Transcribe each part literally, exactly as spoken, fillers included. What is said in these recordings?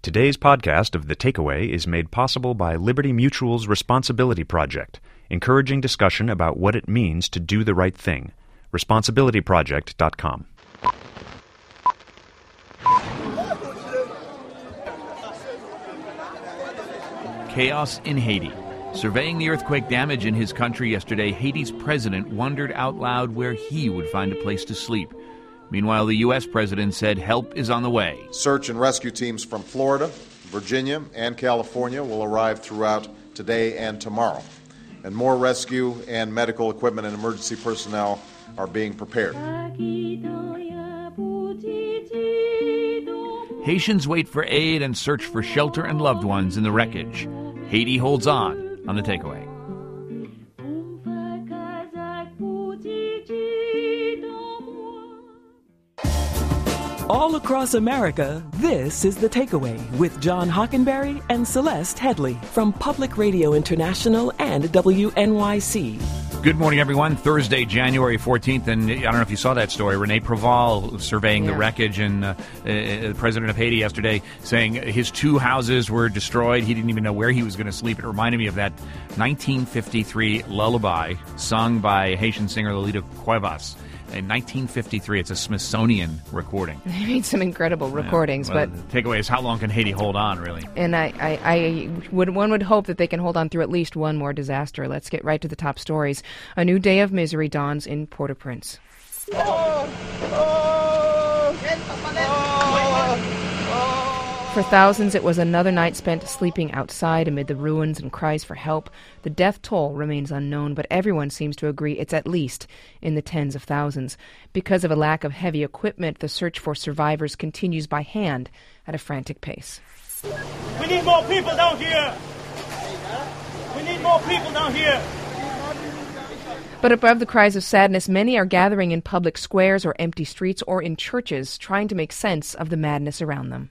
Today's podcast of The Takeaway is made possible by Liberty Mutual's Responsibility Project, encouraging discussion about what it means to do the right thing. responsibility project dot com. Chaos in Haiti. Surveying the earthquake damage in his country yesterday, Haiti's president wondered out loud where he would find a place to sleep. Meanwhile, the U S president said help is on the way. Search and rescue teams from Florida, Virginia, and California will arrive throughout today and tomorrow. And more rescue and medical equipment and emergency personnel are being prepared. Haitians wait for aid and search for shelter and loved ones in the wreckage. Haiti holds on on The Takeaway. All across America, this is The Takeaway with John Hockenberry and Celeste Headley from Public Radio International and W N Y C. Good morning, everyone. Thursday, January fourteenth, and I don't know if you saw that story. Rene Preval surveying yeah. the wreckage, and uh, uh, the president of Haiti yesterday saying his two houses were destroyed. He didn't even know where he was going to sleep. It reminded me of that nineteen fifty-three lullaby sung by Haitian singer Lolita Cuevas. In nineteen fifty-three, it's a Smithsonian recording. They made some incredible recordings, yeah, well, but the takeaway is how long can Haiti hold on, really? And I, I, I would one would hope that they can hold on through at least one more disaster. Let's get right to the top stories. A new day of misery dawns in Port-au-Prince. Oh, oh, oh. For thousands, it was another night spent sleeping outside amid the ruins and cries for help. The death toll remains unknown, but everyone seems to agree it's at least in the tens of thousands. Because of a lack of heavy equipment, the search for survivors continues by hand at a frantic pace. We need more people down here! We need more people down here! But above the cries of sadness, many are gathering in public squares or empty streets or in churches, trying to make sense of the madness around them.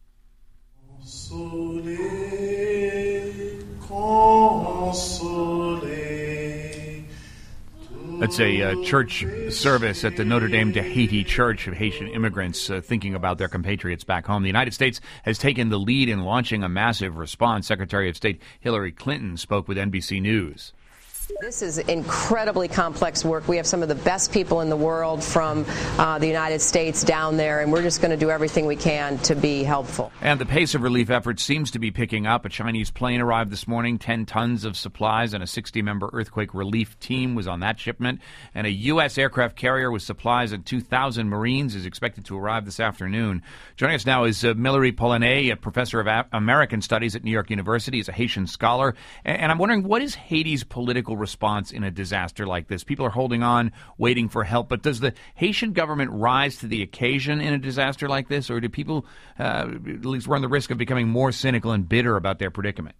That's a uh, church service at the Notre Dame de Haiti Church of Haitian immigrants uh, thinking about their compatriots back home. The United States has taken the lead in launching a massive response. Secretary of State Hillary Clinton spoke with N B C News. This is incredibly complex work. We have some of the best people in the world from uh, the United States down there, and we're just going to do everything we can to be helpful. And the pace of relief efforts seems to be picking up. A Chinese plane arrived this morning, ten tons of supplies, and a sixty-member earthquake relief team was on that shipment. And a U S aircraft carrier with supplies and two thousand Marines is expected to arrive this afternoon. Joining us now is uh, Millery Polonais, a professor of a- American Studies at New York University. He's a Haitian scholar. And, and I'm wondering, what is Haiti's political response in a disaster like this? People are holding on, waiting for help, but does the Haitian government rise to the occasion in a disaster like this, or do people uh, at least run the risk of becoming more cynical and bitter about their predicament?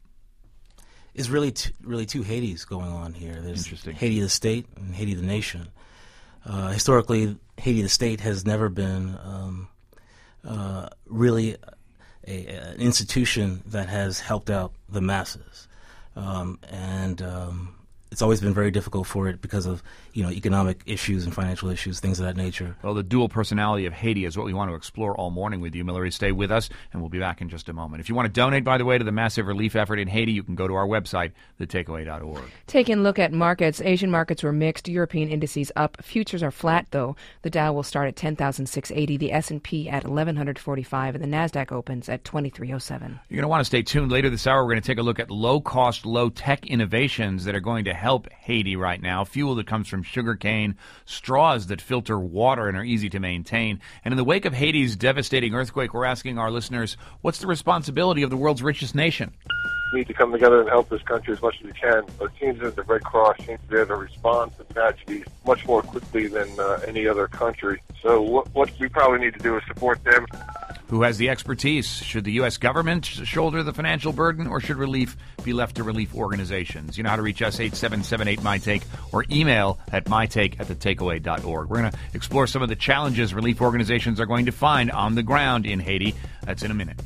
It's really t- really two Haitis going on here. There's Interesting. Haiti the state and Haiti the nation. Uh, historically, Haiti the state has never been um, uh, really a, an institution that has helped out the masses, um, and um, it's always been very difficult for it because of, you know, economic issues and financial issues, things of that nature. Well, the dual personality of Haiti is what we want to explore all morning with you. Millery, stay with us, and we'll be back in just a moment. If you want to donate, by the way, to the massive relief effort in Haiti, you can go to our website, the takeaway dot org. Taking a look at markets, Asian markets were mixed. European indices up. Futures are flat, though. The Dow will start at ten thousand six hundred eighty, the S and P at eleven forty-five, and the NASDAQ opens at twenty-three oh seven. You're going to want to stay tuned. Later this hour, we're going to take a look at low-cost, low-tech innovations that are going to help Haiti right now. Fuel that comes from sugarcane, straws that filter water and are easy to maintain. And in the wake of Haiti's devastating earthquake, we're asking our listeners, what's the responsibility of the world's richest nation? We need to come together and help this country as much as we can. But it seems that the Red Cross seems to be able to respond to tragedies much more quickly than uh, any other country. So what, what we probably need to do is support them. Who has the expertise? Should the U S government shoulder the financial burden, or should relief be left to relief organizations? You know how to reach us, eight seven seven eight, M Y T A K E, or email at mytake at the takeaway dot org. We're going to explore some of the challenges relief organizations are going to find on the ground in Haiti. That's in a minute.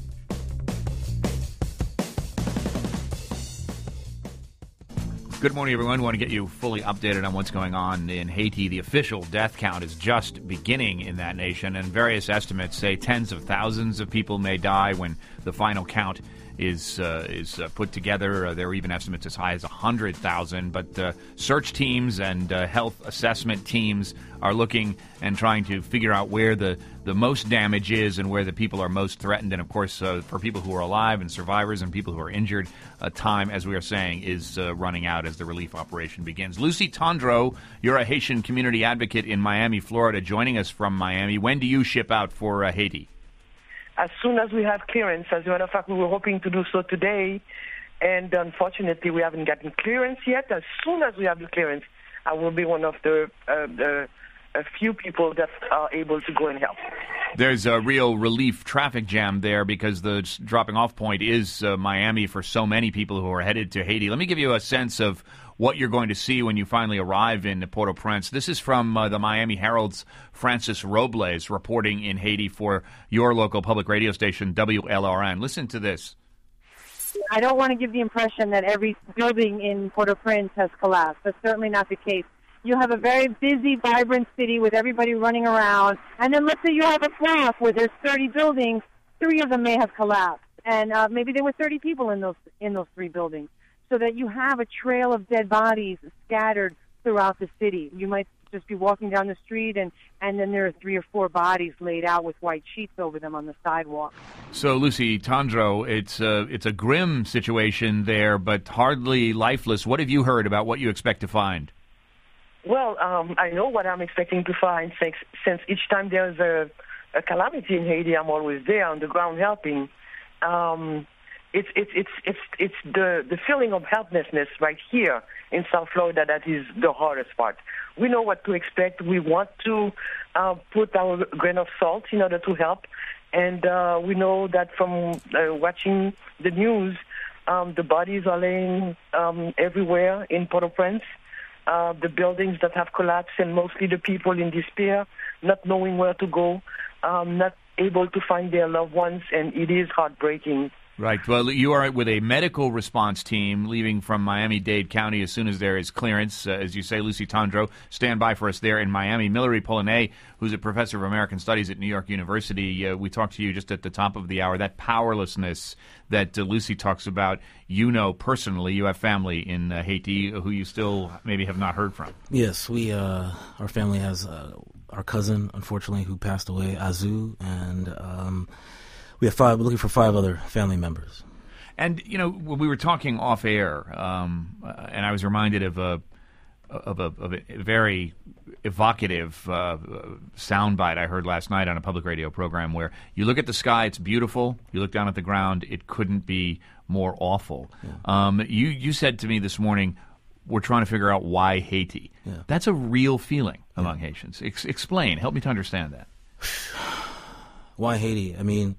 Good morning, everyone. We want to get you fully updated on what's going on in Haiti. The official death count is just beginning in that nation, and various estimates say tens of thousands of people may die when the final count is uh, is uh, put together. Uh, there are even estimates as high as one hundred thousand. But uh, search teams and uh, health assessment teams are looking and trying to figure out where the, the most damage is and where the people are most threatened. And, of course, uh, for people who are alive and survivors and people who are injured, uh, time, as we are saying, is uh, running out as the relief operation begins. Lucy Tondreau, you're a Haitian community advocate in Miami, Florida, joining us from Miami. When do you ship out for uh, Haiti? As soon as we have clearance. As a matter of fact, we were hoping to do so today, and unfortunately we haven't gotten clearance yet. As soon as we have the clearance, I will be one of the, uh, the a few people that are able to go and help. There's a real relief traffic jam there because the dropping off point is uh, Miami for so many people who are headed to Haiti. Let me give you a sense of what you're going to see when you finally arrive in Port-au-Prince. This is from uh, the Miami Herald's Francis Robles reporting in Haiti for your local public radio station, W L R N. Listen to this. I don't want to give the impression that every building in Port-au-Prince has collapsed. That's certainly not the case. You have a very busy, vibrant city with everybody running around. And then let's say you have a block where there's thirty buildings. Three of them may have collapsed. And uh, maybe there were thirty people in those in those three buildings. So that you have a trail of dead bodies scattered throughout the city. You might just be walking down the street, and, and then there are three or four bodies laid out with white sheets over them on the sidewalk. So, Lucy Tondreau, it's a, it's a grim situation there, but hardly lifeless. What have you heard about what you expect to find? Well, um, I know what I'm expecting to find since, since each time there's a, a calamity in Haiti, I'm always there on the ground helping. Um, It's it's it's it's it's the the feeling of helplessness right here in South Florida that is the hardest part. We know what to expect. We want to uh, put our grain of salt in order to help, and uh, we know that from uh, watching the news, um, the bodies are laying um, everywhere in Port-au-Prince. Uh, the buildings that have collapsed, and mostly the people in despair, not knowing where to go, um, not able to find their loved ones, and it is heartbreaking. Right. Well, you are with a medical response team leaving from Miami-Dade County as soon as there is clearance. Uh, as you say, Lucy Tondreau, stand by for us there in Miami. Millery Polonais, who's a professor of American Studies at New York University, uh, we talked to you just at the top of the hour. That powerlessness that uh, Lucy talks about, you know personally. You have family in uh, Haiti who you still maybe have not heard from. Yes, we. Uh, our family has uh, our cousin, unfortunately, who passed away, Azu, and Um, We have five. We're looking for five other family members. And you know, we were talking off air, um, uh, and I was reminded of a of a, of a very evocative uh, soundbite I heard last night on a public radio program where you look at the sky, it's beautiful. You look down at the ground, it couldn't be more awful. Yeah. Um, you you said to me this morning, we're trying to figure out why Haiti. Yeah. That's a real feeling among yeah. Haitians. Ex- explain. Help me to understand that. Why Haiti? I mean.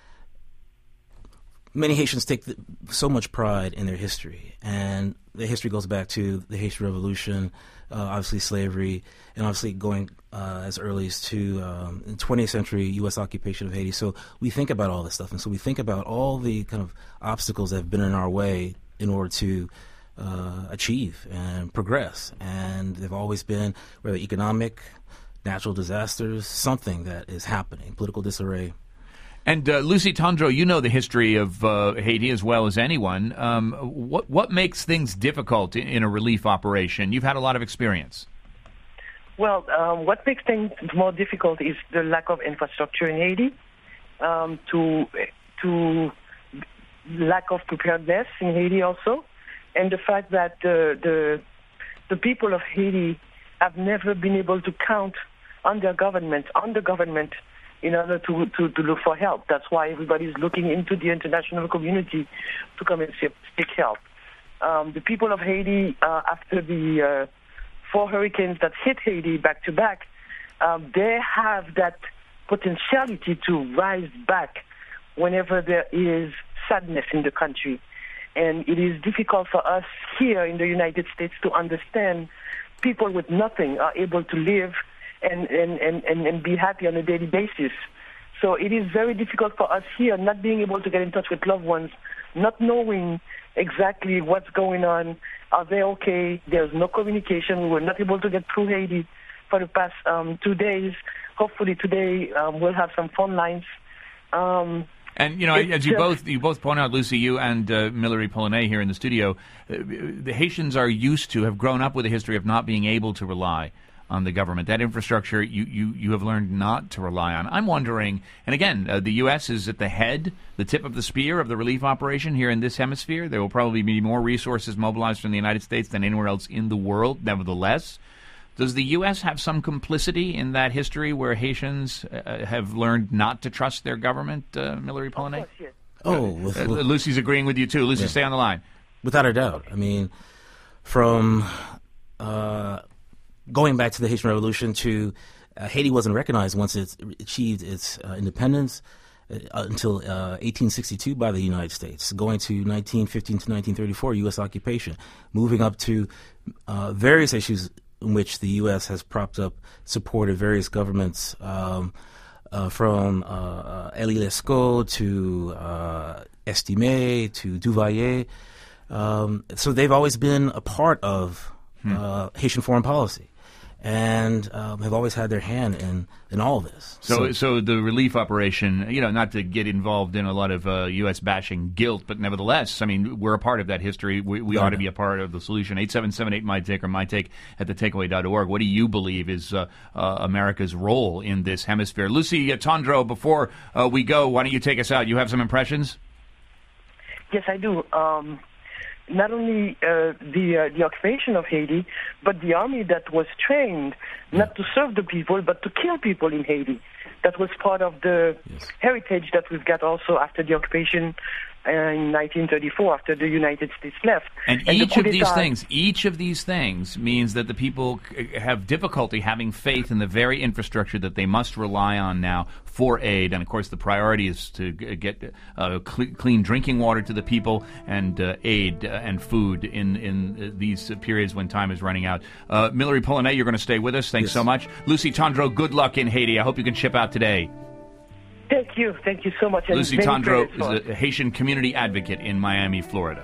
Many Haitians take the, so much pride in their history, and the history goes back to the Haitian Revolution, uh, obviously slavery, and obviously going uh, as early as to um, the twentieth century U S occupation of Haiti. So we think about all this stuff, and so we think about all the kind of obstacles that have been in our way in order to uh, achieve and progress. And they've always been, whether economic, natural disasters, something that is happening, political disarray. And uh, Lucy Tondreau, you know the history of uh, Haiti as well as anyone. Um, what what makes things difficult in, in a relief operation? You've had a lot of experience. Well, um, what makes things more difficult is the lack of infrastructure in Haiti, um, to to lack of preparedness in Haiti also, and the fact that uh, the the people of Haiti have never been able to count on their government, on the government, in order to, to, to look for help. That's why everybody's looking into the international community to come and seek help. Um, the people of Haiti, uh, after the uh, four hurricanes that hit Haiti back to back, um, they have that potentiality to rise back whenever there is sadness in the country. And it is difficult for us here in the United States to understand people with nothing are able to live And, and, and, and be happy on a daily basis. So it is very difficult for us here, not being able to get in touch with loved ones, not knowing exactly what's going on. Are they okay? There's no communication. We were not able to get through Haiti for the past um, two days. Hopefully today um, we'll have some phone lines. Um, And, you know, It's as you just- both you both point out, Lucy, you and uh, Millery Polonais here in the studio, uh, the Haitians are used to, have grown up with a history of not being able to rely on the government. That infrastructure you, you, you have learned not to rely on. I'm wondering, and again, uh, the U S is at the head, the tip of the spear of the relief operation here in this hemisphere. There will probably be more resources mobilized from the United States than anywhere else in the world. Nevertheless, does the U S have some complicity in that history where Haitians uh, have learned not to trust their government, uh, Millery Polonais? Yes. Oh, with, Uh, with, Lucy's agreeing with you, too. Lucy, Yeah. stay on the line. without a doubt. I mean, from uh, going back to the Haitian Revolution to uh, Haiti wasn't recognized once it achieved its uh, independence uh, until uh, eighteen sixty-two by the United States, going to nineteen fifteen to nineteen thirty-four, U S occupation, moving up to uh, various issues in which the U S has propped up, supported various governments, um, uh, from uh, uh, Elie Lescaut to uh, Estimé to Duvalier. Um, so they've always been a part of uh, Haitian foreign policy, and um, have always had their hand in, in all of this. So, so the relief operation, you know, not to get involved in a lot of uh, U S bashing guilt, but nevertheless, I mean, we're a part of that history. We, we Yeah. ought to be a part of the solution. eight seven seven eight, my take or my take at the takeaway dot org. What do you believe is uh, uh, America's role in this hemisphere? Lucy Tondreau, before uh, we go, why don't you take us out? You have some impressions? Yes, I do. Um, not only uh, the uh, the occupation of Haiti, but the army that was trained not to serve the people, but to kill people in Haiti. That was part of the Yes. heritage that we've got also after the occupation uh, in nineteen thirty-four, after the United States left. And, the each coup of these d'etat- things, each of these things means that the people c- have difficulty having faith in the very infrastructure that they must rely on now for aid. And of course, the priority is to g- get uh, cl- clean drinking water to the people and uh, aid uh, and food in in uh, these uh, periods when time is running out. Uh, Millery Polonais, you're going to stay with us. Thanks Yes. so much, Lucy Tondreau. Good luck in Haiti. I hope you can ship out today. Thank you. Thank you so much. and Lucy many Tondreau prayers for us. is a Haitian community advocate in Miami, Florida.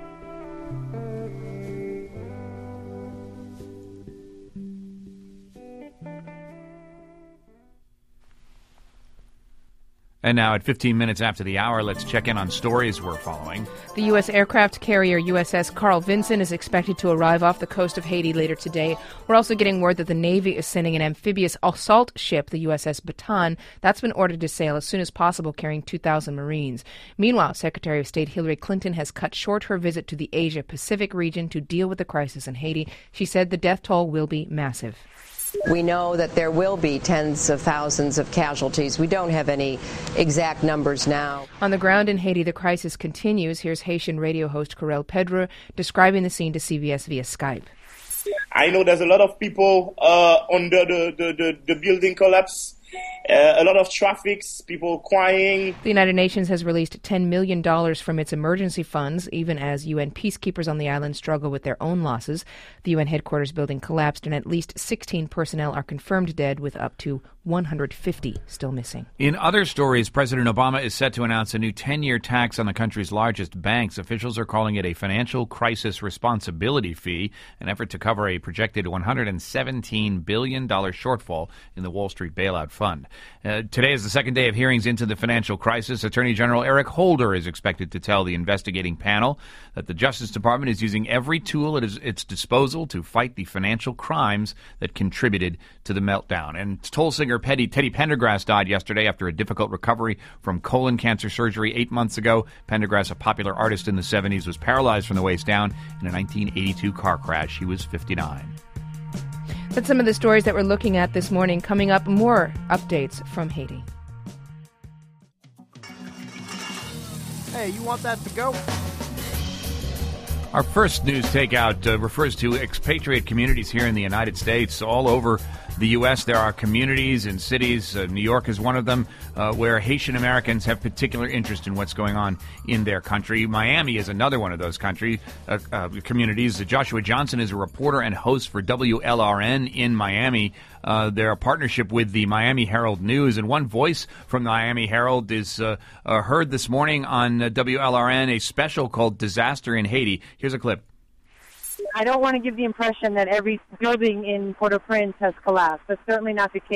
And now, at fifteen minutes after the hour, let's check in on stories we're following. The U S aircraft carrier U S S Carl Vinson is expected to arrive off the coast of Haiti later today. We're also getting word that the Navy is sending an amphibious assault ship, the U S S Baton. That's been ordered to sail as soon as possible, carrying two thousand Marines. Meanwhile, Secretary of State Hillary Clinton has cut short her visit to the Asia-Pacific region to deal with the crisis in Haiti. She said the death toll will be massive. We know that there will be tens of thousands of casualties. We don't have any exact numbers now. On the ground in Haiti, the crisis continues. Here's Haitian radio host Corel Pedro describing the scene to C B S via Skype. I know there's a lot of people uh, under the, the, the, the building collapse, uh, a lot of traffic, people crying. The United Nations has released ten million dollars from its emergency funds, even as U N peacekeepers on the island struggle with their own losses. The U N headquarters building collapsed, and at least sixteen personnel are confirmed dead, with up to one hundred fifty still missing. In other stories, President Obama is set to announce a new ten-year tax on the country's largest banks. Officials are calling it a financial crisis responsibility fee, an effort to cover a projected one hundred seventeen billion dollars shortfall in the Wall Street bailout fund. Uh, today is the second day of hearings into the financial crisis. Attorney General Eric Holder is expected to tell the investigating panel that the Justice Department is using every tool at its disposal to fight the financial crimes that contributed to the meltdown. And Toll singer Teddy, Teddy Pendergrass died yesterday after a difficult recovery from colon cancer surgery eight months ago. Pendergrass, a popular artist in the seventies, was paralyzed from the waist down in a nineteen eighty-two car crash. He was fifty-nine. That's some of the stories that we're looking at this morning. Coming up, more updates from Haiti. Hey, you want that to go? Our first news takeout uh, refers to expatriate communities here in the United States. All over the U S, there are communities and cities, uh, New York is one of them, uh, where Haitian Americans have particular interest in what's going on in their country. Miami is another one of those country uh, uh, communities. Joshua Johnson is a reporter and host for W L R N in Miami. Uh, they're a partnership with the Miami Herald News, and one voice from the Miami Herald is uh, uh, heard this morning on uh, W L R N, a special called Disaster in Haiti. Here's a clip. I don't want to give the impression that every building in Port-au-Prince has collapsed. That's certainly not the case.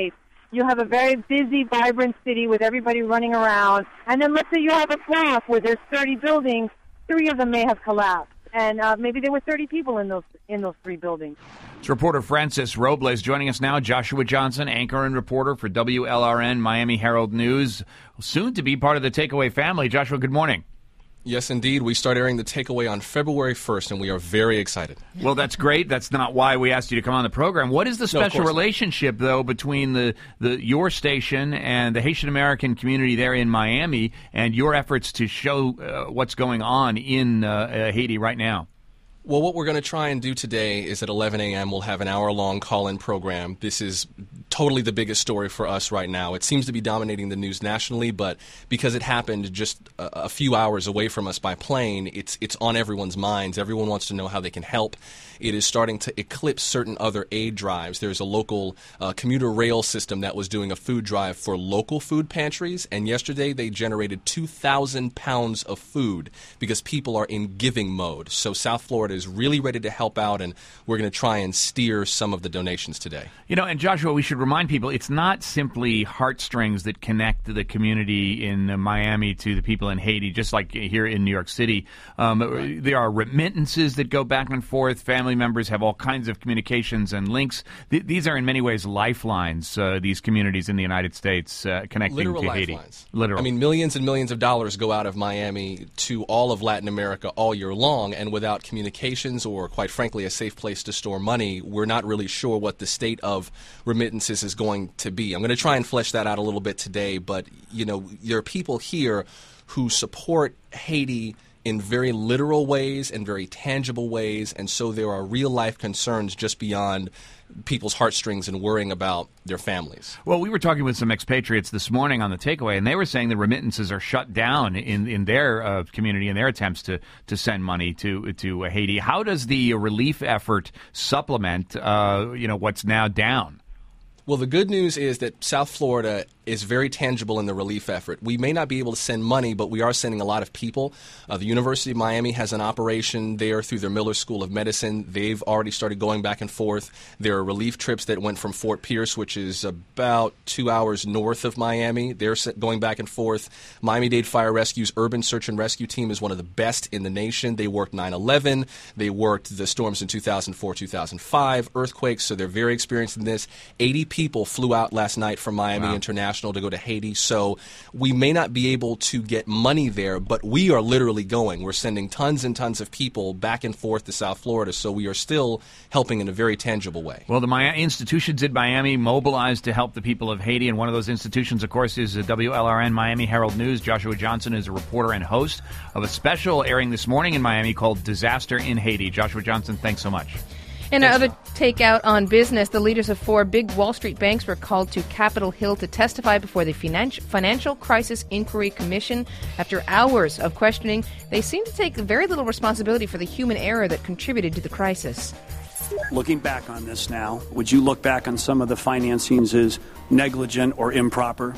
you have a very busy, vibrant city with everybody running around. And then let's say you have a block where there's thirty buildings, three of them may have collapsed. And uh, maybe there were thirty people in those in those three buildings. It's reporter Francis Robles joining us now. Joshua Johnson, anchor and reporter for W L R N Miami Herald News, soon to be part of the Takeaway family. Joshua, good morning. Yes, indeed. We start airing The Takeaway on February first, and we are very excited. Well, that's great. That's not why we asked you to come on the program. What is the special no, relationship, though, between the, the your station and the Haitian American community there in Miami and your efforts to show uh, what's going on in uh, uh, Haiti right now? Well, what we're going to try and do today is at eleven a.m. we'll have an hour-long call-in program. This is totally the biggest story for us right now. It seems to be dominating the news nationally, but because it happened just a, a few hours away from us by plane, it's it's on everyone's minds. Everyone wants to know how they can help. It is starting to eclipse certain other aid drives. There's a local uh, commuter rail system that was doing a food drive for local food pantries, and yesterday they generated two thousand pounds of food because people are in giving mode. So South Florida is really ready to help out, and we're going to try and steer some of the donations today. You know, and Joshua, we should remind people, it's not simply heartstrings that connect the community in uh, Miami to the people in Haiti, just like here in New York City. Um, right. There are remittances that go back and forth. Family members have all kinds of communications and links. Th- these are in many ways lifelines, uh, these communities in the United States uh, connecting Literal to lifelines. Haiti. Literal. I mean, millions and millions of dollars go out of Miami to all of Latin America all year long, and without communications or, quite frankly, a safe place to store money, we're not really sure what the state of remittances is going to be. I'm going to try and flesh that out a little bit today, but, you know, there are people here who support Haiti in very literal ways and very tangible ways, and so there are real-life concerns just beyond people's heartstrings and worrying about their families. Well, we were talking with some expatriates this morning on the Takeaway, and they were saying the remittances are shut down in in their uh, community in their attempts to to send money to to uh, Haiti. How does the relief effort supplement uh, you know what's now down? Well, the good news is that South Florida is very tangible in the relief effort. We may not be able to send money, but we are sending a lot of people. Uh, the University of Miami has an operation there through their Miller School of Medicine. They've already started going back and forth. There are relief trips that went from Fort Pierce, which is about two hours north of Miami. They're going back and forth. Miami-Dade Fire Rescue's Urban Search and Rescue Team is one of the best in the nation. They worked nine eleven. They worked the storms in two thousand four, two thousand five, earthquakes, so they're very experienced in this. eighty people flew out last night from Miami wow. International to go to Haiti, so we may not be able to get money there, but we are literally going. We're sending tons and tons of people back and forth to South Florida, so we are still helping in a very tangible way. Well, the Miami institutions in Miami mobilized to help the people of Haiti, and one of those institutions, of course, is the W L R N Miami Herald News. Joshua Johnson is a reporter and host of a special airing this morning in Miami called Disaster in Haiti. Joshua Johnson, thanks so much. In our other takeout on business, the leaders of four big Wall Street banks were called to Capitol Hill to testify before the Financial Crisis Inquiry Commission. After hours of questioning, they seem to take very little responsibility for the human error that contributed to the crisis. Looking back on this now, would you look back on some of the financings as negligent or improper?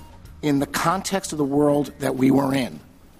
In the context of the world that we were in,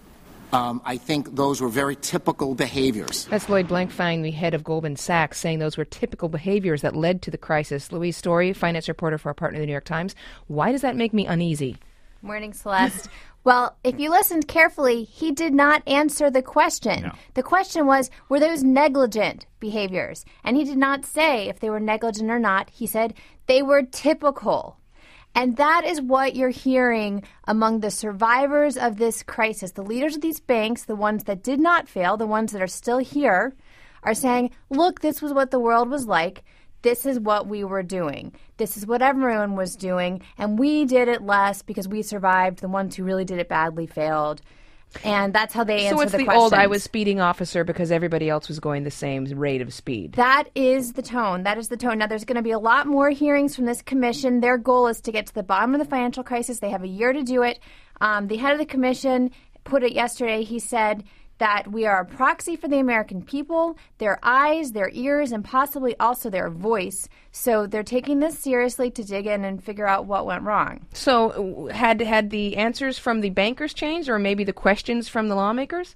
Um, I think those were very typical behaviors. That's Lloyd Blankfein, the head of Goldman Sachs, saying those were typical behaviors that led to the crisis. Louise Story, finance reporter for our partner, the New York Times. Why does that make me uneasy? Morning, Celeste. Well, if you listened carefully, he did not answer the question. No. The question was, were those negligent behaviors? And he did not say if they were negligent or not. He said they were typical. And that is what you're hearing among the survivors of this crisis. The leaders of these banks, the ones that did not fail, the ones that are still here, are saying, look, this was what the world was like. This is what we were doing. This is what everyone was doing. And we did it less because we survived. The ones who really did it badly failed. And that's how they answer the questions. So it's the old, I was speeding officer because everybody else was going the same rate of speed. That is the tone. That is the tone. Now, there's going to be a lot more hearings from this commission. Their goal is to get to the bottom of the financial crisis. They have a year to do it. Um, the head of the commission put it yesterday. He said that we are a proxy for the American people, their eyes, their ears, and possibly also their voice. So they're taking this seriously to dig in and figure out what went wrong. So had had the answers from the bankers changed, or maybe the questions from the lawmakers?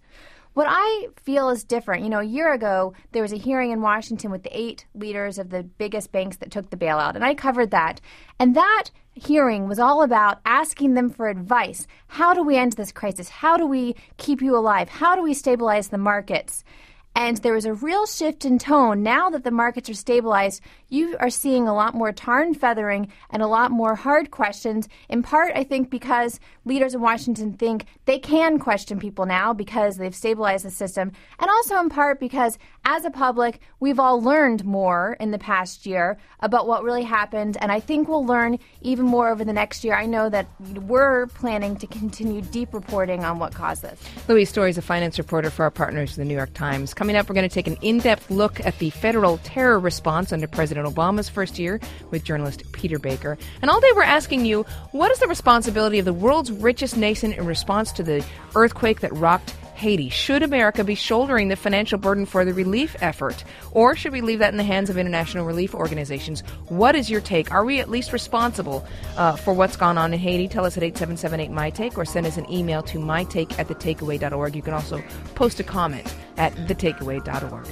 What I feel is different. You know, a year ago, there was a hearing in Washington with the eight leaders of the biggest banks that took the bailout, and I covered that. And that hearing was all about asking them for advice. How do we end this crisis? How do we keep you alive? How do we stabilize the markets? And there was a real shift in tone. Now that the markets are stabilized, you are seeing a lot more tar and feathering and a lot more hard questions, in part, I think, because leaders in Washington think they can question people now because they've stabilized the system, and also in part because, as a public, we've all learned more in the past year about what really happened, and I think we'll learn even more over the next year. I know that we're planning to continue deep reporting on what caused this. Louise Story is a finance reporter for our partners, the New York Times. Coming up, we're going to take an in-depth look at the federal terror response under President Obama's first year with journalist Peter Baker. And all day we're asking you, what is the responsibility of the world's richest nation in response to the earthquake that rocked Haiti? Should America be shouldering the financial burden for the relief effort? Or should we leave that in the hands of international relief organizations? What is your take? Are we at least responsible uh, for what's gone on in Haiti? Tell us at eight seven seven eight, M Y Take or send us an email to mytake at the takeaway dot org. You can also post a comment at the takeaway dot org.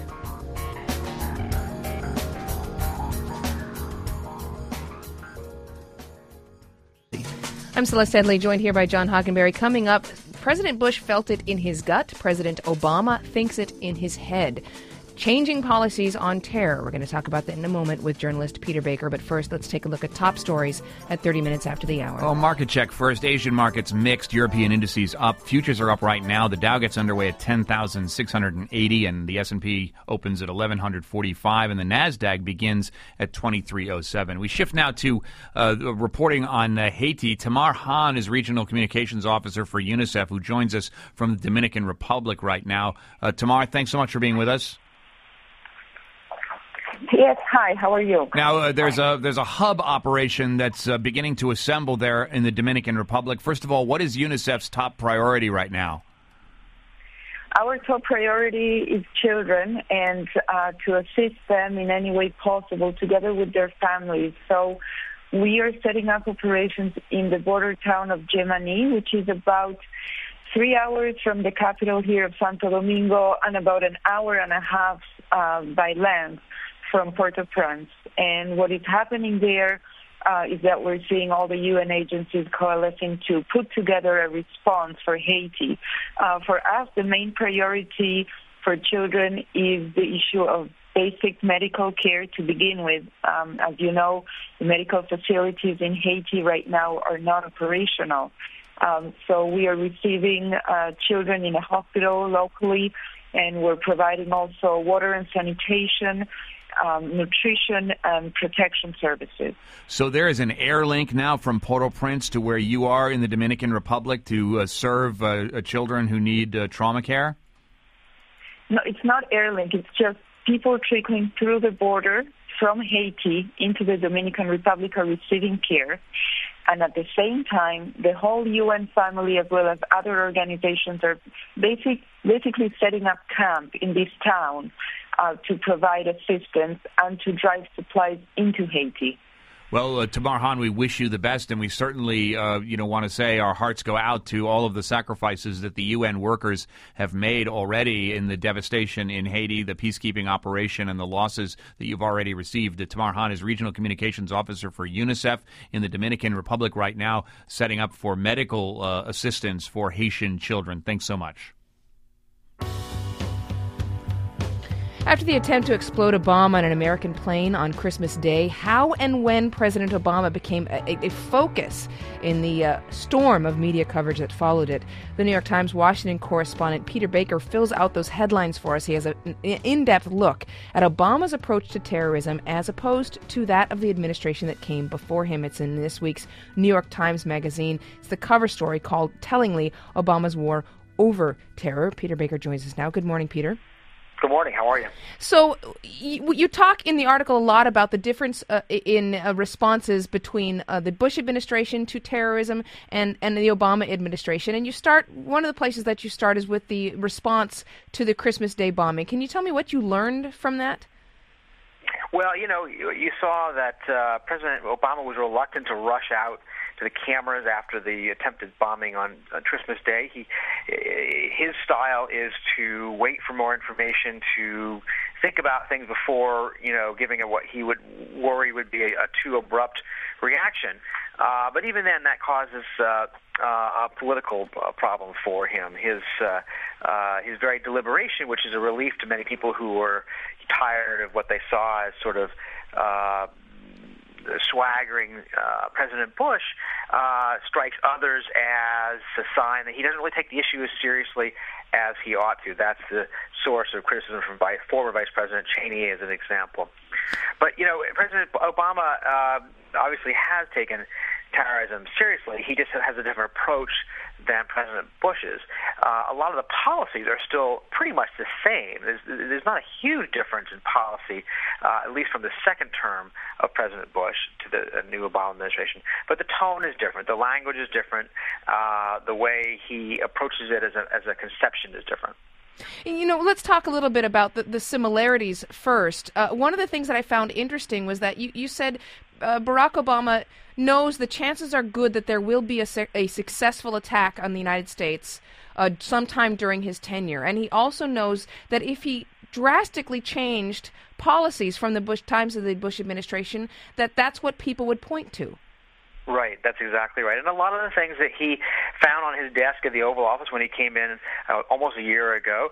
I'm Celeste Headley, joined here by John Hockenberry. Coming up, President Bush felt it in his gut. President Obama thinks it in his head. Changing policies on terror. We're going to talk about that in a moment with journalist Peter Baker. But first, let's take a look at top stories at thirty minutes after the hour. Oh, market check first. Asian markets mixed. European indices up. Futures are up right now. The Dow gets underway at ten thousand six hundred eighty, and the S and P opens at eleven forty-five, and the NASDAQ begins at twenty-three oh seven. We shift now to uh, reporting on uh, Haiti. Tamar Han is Regional Communications Officer for UNICEF, who joins us from the Dominican Republic right now. Uh, Tamar, thanks so much for being with us. Yes, hi, how are you? Now, uh, there's a there's a hub operation that's uh, beginning to assemble there in the Dominican Republic. First of all, what is UNICEF's top priority right now? Our top priority is children and uh, to assist them in any way possible together with their families. So we are setting up operations in the border town of Jemani, which is about three hours from the capital here of Santo Domingo and about an hour and a half uh, by land from Port-au-Prince. And what is happening there uh, is that we're seeing all the U N agencies coalescing to put together a response for Haiti. Uh, for us, the main priority for children is the issue of basic medical care to begin with. Um, as you know, the medical facilities in Haiti right now are not operational. Um, so we are receiving uh, children in a hospital locally, and we're providing also water and sanitation, Um, nutrition and protection services. So there is an air link now from Port-au-Prince to where you are in the Dominican Republic to uh, serve uh, uh, children who need uh, trauma care? No, it's not air link. It's just people trickling through the border from Haiti into the Dominican Republic are receiving care. And at the same time, the whole U N family, as well as other organizations, are basic, basically setting up camp in this town uh, to provide assistance and to drive supplies into Haiti. Well, uh, Tamar Han, we wish you the best, and we certainly, uh, you know, want to say our hearts go out to all of the sacrifices that the U N workers have made already in the devastation in Haiti, the peacekeeping operation, and the losses that you've already received. Uh, Tamar Han is Regional Communications Officer for UNICEF in the Dominican Republic right now, setting up for medical uh, assistance for Haitian children. Thanks so much. After the attempt to explode a bomb on an American plane on Christmas Day, how and when President Obama became a, a focus in the uh, storm of media coverage that followed it. The New York Times Washington correspondent Peter Baker fills out those headlines for us. He has a, an in-depth look at Obama's approach to terrorism as opposed to that of the administration that came before him. It's in this week's New York Times Magazine. It's the cover story called, tellingly, Obama's War Over Terror. Peter Baker joins us now. Good morning, Peter. Good morning. How are you? So you, you talk in the article a lot about the difference uh, in uh, responses between uh, the Bush administration to terrorism and, and the Obama administration. And you start, one of the places that you start is with the response to the Christmas Day bombing. Can you tell me what you learned from that? Well, you know, you, you saw that uh, President Obama was reluctant to rush out to the cameras after the attempted bombing on, on Christmas Day. He, his style is to wait for more information, to think about things before, you know, giving it what he would worry would be a, a too abrupt reaction. Uh, but even then, that causes uh, uh, a political uh, problem for him. His uh, uh, his very deliberation, which is a relief to many people who were tired of what they saw as sort of uh, swaggering uh, President Bush, uh, strikes others as a sign that he doesn't really take the issue as seriously as he ought to. That's the source of criticism from vice, former Vice President Cheney as an example. But, you know, President Obama uh, obviously has taken terrorism seriously. He just has a different approach than President Bush's. Uh, a lot of the policies are still pretty much the same. There's, there's not a huge difference in policy, uh, at least from the second term of President Bush to the uh, new Obama administration. But the tone is different. The language is different. Uh, the way he approaches it as a, as a conception is different. You know, let's talk a little bit about the, the similarities first. Uh, one of the things that I found interesting was that you, you said uh, Barack Obama knows the chances are good that there will be a, a successful attack on the United States uh, sometime during his tenure. And he also knows that if he drastically changed policies from the Bush times of the Bush administration, that that's what people would point to. Right, that's exactly right. And a lot of the things that he found on his desk at the Oval Office when he came in uh, almost a year ago,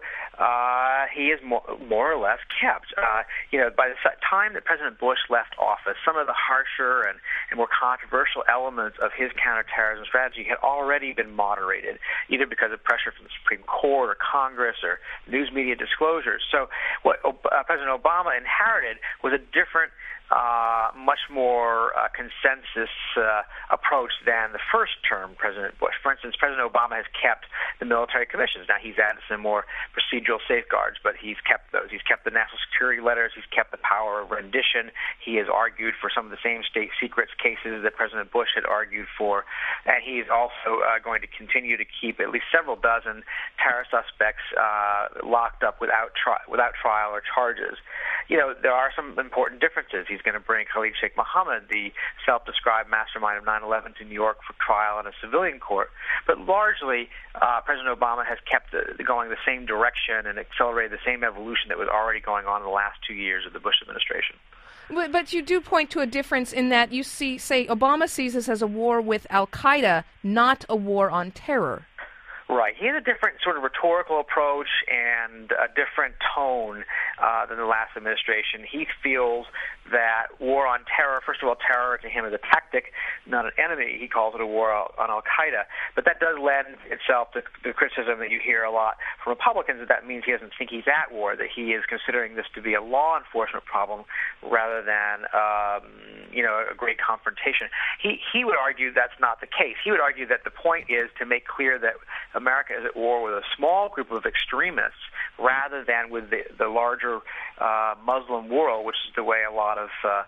uh, he is more, more or less kept. Uh, you know, by the time that President Bush left office, some of the harsher and, and more controversial elements of his counterterrorism strategy had already been moderated, either because of pressure from the Supreme Court or Congress or news media disclosures. So what uh, President Obama inherited was a different Uh, much more uh, consensus uh, approach than the first term President Bush. For instance, President Obama has kept the military commissions. Now, he's added some more procedural safeguards, but he's kept those. He's kept the national security letters. He's kept the power of rendition. He has argued for some of the same state secrets cases that President Bush had argued for. And he's also uh, going to continue to keep at least several dozen terror suspects uh, locked up without, tri- without trial or charges. You know, there are some important differences. He's going to bring Khalid Sheikh Mohammed, the self-described mastermind of nine eleven, to New York for trial in a civilian court. But largely, uh, President Obama has kept the, going the same direction and accelerated the same evolution that was already going on in the last two years of the Bush administration. But, but you do point to a difference in that you see, say, Obama sees this as a war with Al-Qaeda, not a war on terror. Right. He has a different sort of rhetorical approach and a different tone uh, than the last administration. He feels that war on terror, first of all, terror to him is a tactic, not an enemy. He calls it a war on Al-Qaeda. But that does lend itself to the criticism that you hear a lot from Republicans, that that means he doesn't think he's at war, that he is considering this to be a law enforcement problem rather than, um, you know, a great confrontation. He, he would argue that's not the case. He would argue that the point is to make clear that America is at war with a small group of extremists rather than with the, the larger uh, Muslim world, which is the way a lot of uh,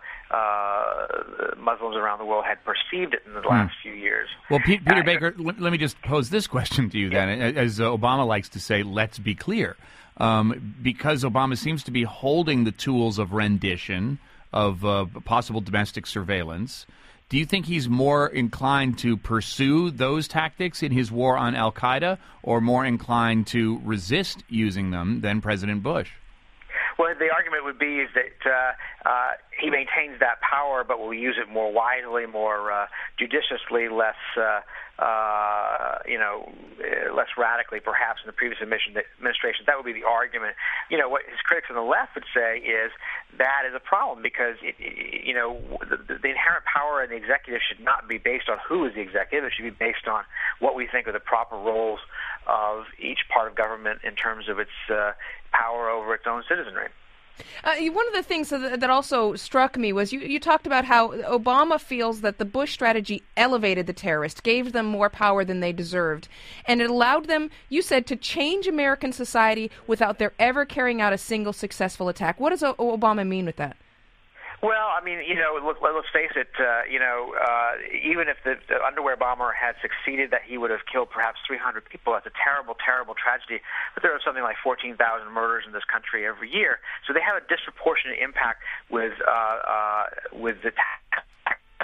uh, Muslims around the world had perceived it in the last hmm. few years. Well, Pete, Peter uh, Baker, let, let me just pose this question to you then. Yeah. As uh, Obama likes to say, let's be clear. Um, because Obama seems to be holding the tools of rendition, of uh, possible domestic surveillance, do you think he's more inclined to pursue those tactics in his war on Al-Qaeda or more inclined to resist using them than President Bush? Well, the argument would be is that uh, uh, he maintains that power but will use it more wisely, more uh, judiciously, less, uh, uh, you know, less radically perhaps in the previous administration. That would be the argument. You know, what his critics on the left would say is that is a problem because, it, you know, the, the inherent power in the executive should not be based on who is the executive. It should be based on what we think are the proper roles of each part of government in terms of its uh, power over its own citizenry. Uh, one of the things that, that also struck me was you, you talked about how Obama feels that the Bush strategy elevated the terrorists, gave them more power than they deserved, and it allowed them, you said, to change American society without their ever carrying out a single successful attack. What does o- Obama mean with that? Well, I mean, you know, look, let's face it, uh, you know, uh, even if the, the underwear bomber had succeeded, that he would have killed perhaps three hundred people. That's a terrible, terrible tragedy. But there are something like fourteen thousand murders in this country every year. So they have a disproportionate impact with, uh, uh, with the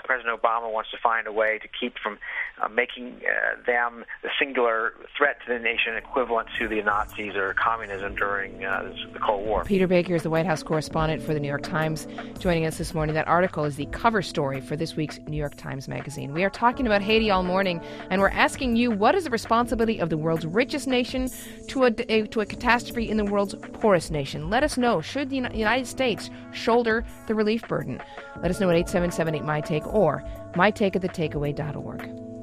President Obama wants to find a way to keep from uh, making uh, them the singular threat to the nation equivalent to the Nazis or communism during uh, the Cold War. Peter Baker is the White House correspondent for the New York Times, joining us this morning. That article is the cover story for this week's New York Times Magazine. We are talking about Haiti all morning, and we're asking you, what is the responsibility of the world's richest nation to a, a to a catastrophe in the world's poorest nation? Let us know. Should the United States shoulder the relief burden? Let us know at eight seven seven eight M Y Take or my take at the takeaway dot org.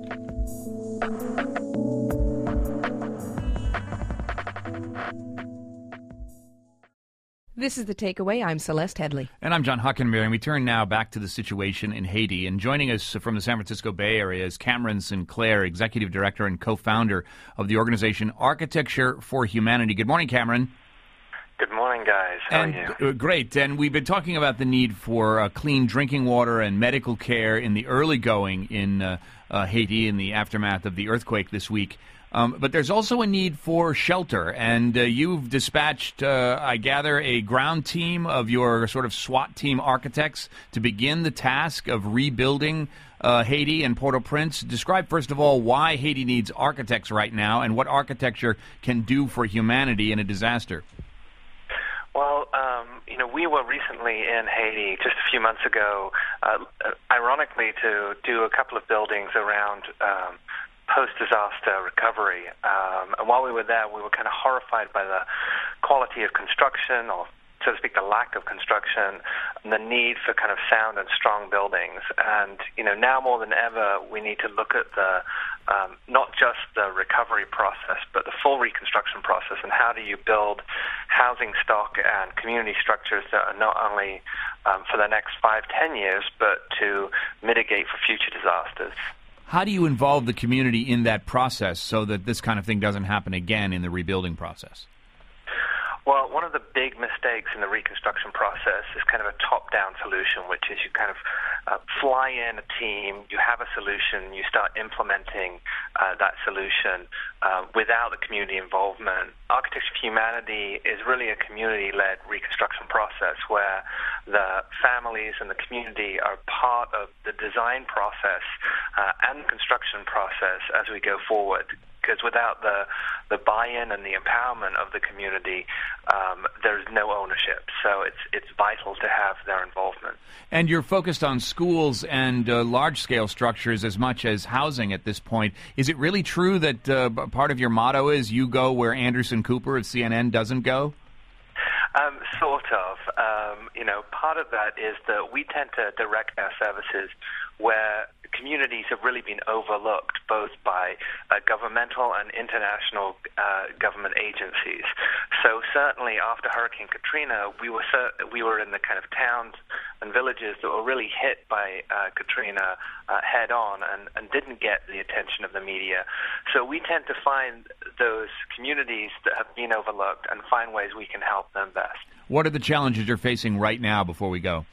This is The Takeaway. I'm Celeste Headley. And I'm John Hockenberry. And we turn now back to the situation in Haiti. And joining us from the San Francisco Bay Area is Cameron Sinclair, Executive Director and co-founder of the organization Architecture for Humanity. Good morning, Cameron. Good morning, guys. How and, are you? Uh, great. And we've been talking about the need for uh, clean drinking water and medical care in the early going in uh, uh, Haiti in the aftermath of the earthquake this week. Um, but there's also a need for shelter, and uh, you've dispatched, uh, I gather, a ground team of your sort of SWAT team architects to begin the task of rebuilding uh, Haiti and Port-au-Prince. Describe, first of all, why Haiti needs architects right now and what architecture can do for humanity in a disaster. Well, um, you know, we were recently in Haiti just a few months ago, uh, ironically, to do a couple of buildings around um, post-disaster recovery. Um, and while we were there, we were kind of horrified by the quality of construction, or so to speak, the lack of construction, and the need for kind of sound and strong buildings. And, you know, now more than ever, we need to look at the um, not just the recovery process, but the full reconstruction process, and how do you build housing stock and community structures that are not only um, for the next five, ten years, but to mitigate for future disasters. How do you involve the community in that process so that this kind of thing doesn't happen again in the rebuilding process? Well, one of the big mistakes in the reconstruction process is kind of a top-down solution, which is you kind of uh, fly in a team, you have a solution, you start implementing uh, that solution uh, without the community involvement. Architecture for Humanity is really a community-led reconstruction process where the families and the community are part of the design process uh, and construction process as we go forward. Because without the the buy-in and the empowerment of the community, um, there's no ownership. So it's it's vital to have their involvement. And you're focused on schools and uh, large-scale structures as much as housing at this point. Is it really true that uh, part of your motto is you go where Anderson Cooper at C N N doesn't go? Um, sort of. Um, you know, part of that is that we tend to direct our services where communities have really been overlooked, both by uh, governmental and international uh, government agencies. So certainly after Hurricane Katrina, we were cer- we were in the kind of towns and villages that were really hit by uh, Katrina uh, head on and, and didn't get the attention of the media. So we tend to find those communities that have been overlooked and find ways we can help them best. What are the challenges you're facing right now before we go?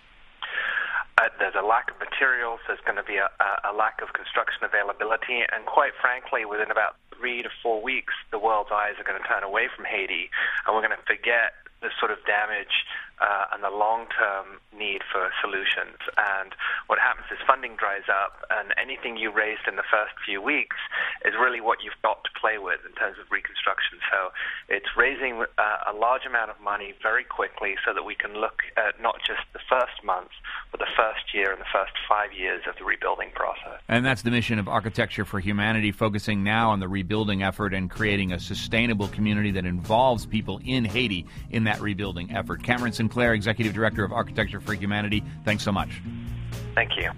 Uh, there's a lack of materials, there's going to be a, a lack of construction availability, and quite frankly, within about three to four weeks, the world's eyes are going to turn away from Haiti, and we're going to forget the sort of damage uh, and the long-term need for solutions. And what happens is funding dries up, and anything you raised in the first few weeks is really what you've got to play with in terms of reconstruction. So it's raising uh, a large amount of money very quickly so that we can look at not just the first month, but the first year and the first five years of the rebuilding process. And that's the mission of Architecture for Humanity, focusing now on the rebuilding effort and creating a sustainable community that involves people in Haiti in that rebuilding effort. Cameron Sinclair, Executive Director of Architecture for Humanity, thanks so much. Thank you.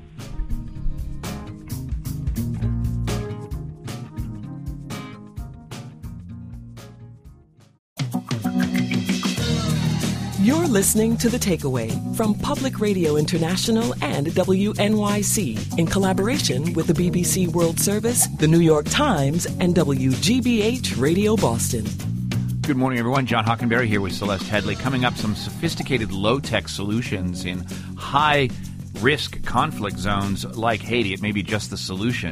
You're listening to The Takeaway from Public Radio International and W N Y C in collaboration with the B B C World Service, the New York Times, and W G B H Radio Boston. Good morning, everyone. John Hockenberry here with Celeste Headley. Coming up, some sophisticated low-tech solutions in high-risk conflict zones like Haiti. It may be just the solution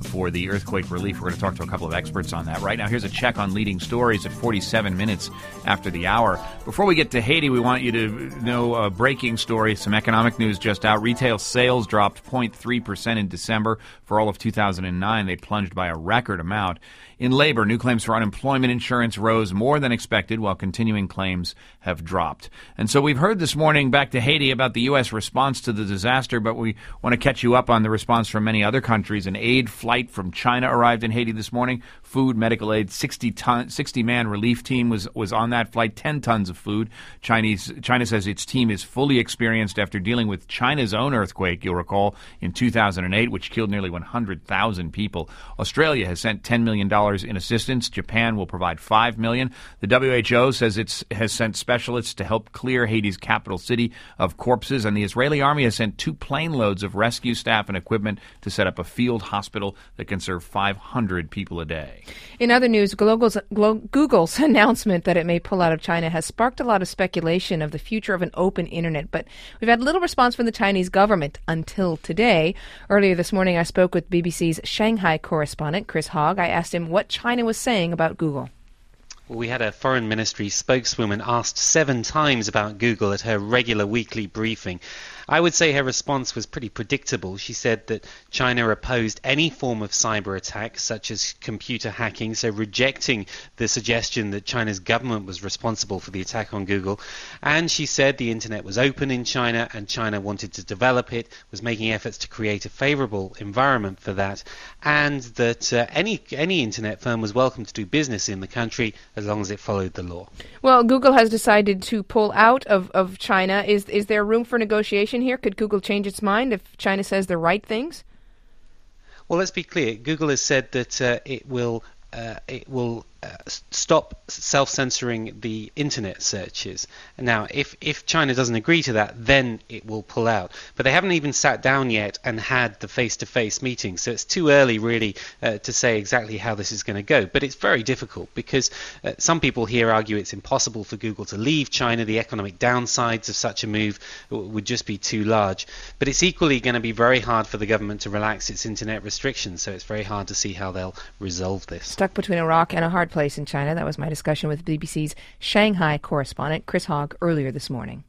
for the earthquake relief. We're going to talk to a couple of experts on that. Right now, here's a check on leading stories at forty-seven minutes after the hour. Before we get to Haiti, we want you to know a breaking story. Some economic news just out. Retail sales dropped zero point three percent in December. For all of two thousand nine, they plunged by a record amount. In labor, new claims for unemployment insurance rose more than expected, while continuing claims have dropped. And so we've heard this morning, back to Haiti, about the U S response to the disaster, but we want to catch you up on the response from many other countries. An aid flight from China arrived in Haiti this morning. Food, medical aid, sixty-ton, sixty-man relief team was, was on that flight, ten tons of food. Chinese, China says its team is fully experienced after dealing with China's own earthquake, you'll recall, in two thousand eight, which killed nearly one hundred thousand people. Australia has sent ten million dollars in assistance. Japan will provide five million dollars. The W H O says it has sent specialists to help clear Haiti's capital city of corpses, and the Israeli army has sent two plane loads of rescue staff and equipment to set up a field hospital that can serve five hundred people a day. In other news, Google's, Google's announcement that it may pull out of China has sparked a lot of speculation of the future of an open internet, but we've had little response from the Chinese government until today. Earlier this morning, I spoke with B B C's Shanghai correspondent, Chris Hogg. I asked him what China was saying about Google. Well, we had a foreign ministry spokeswoman asked seven times about Google at her regular weekly briefing. I would say her response was pretty predictable. She said that China opposed any form of cyber attack, such as computer hacking, so rejecting the suggestion that China's government was responsible for the attack on Google. And she said the internet was open in China and China wanted to develop it, was making efforts to create a favorable environment for that, and that uh, any any internet firm was welcome to do business in the country as long as it followed the law. Well, Google has decided to pull out of, of China. Is is there room for negotiation here? Could Google change its mind if China says the right things? Well, let's be clear. Google has said that uh, it will uh, it will uh, stop self-censoring the internet searches. Now, if if China doesn't agree to that, then it will pull out. But they haven't even sat down yet and had the face-to-face meeting, so it's too early, really, uh, to say exactly how this is going to go. But it's very difficult because uh, some people here argue it's impossible for Google to leave China. The economic downsides of such a move would just be too large. But it's equally going to be very hard for the government to relax its internet restrictions, so it's very hard to see how they'll resolve this. Stuck between a rock and a hard place in China. That was my discussion with B B C's Shanghai correspondent Chris Hogg earlier this morning.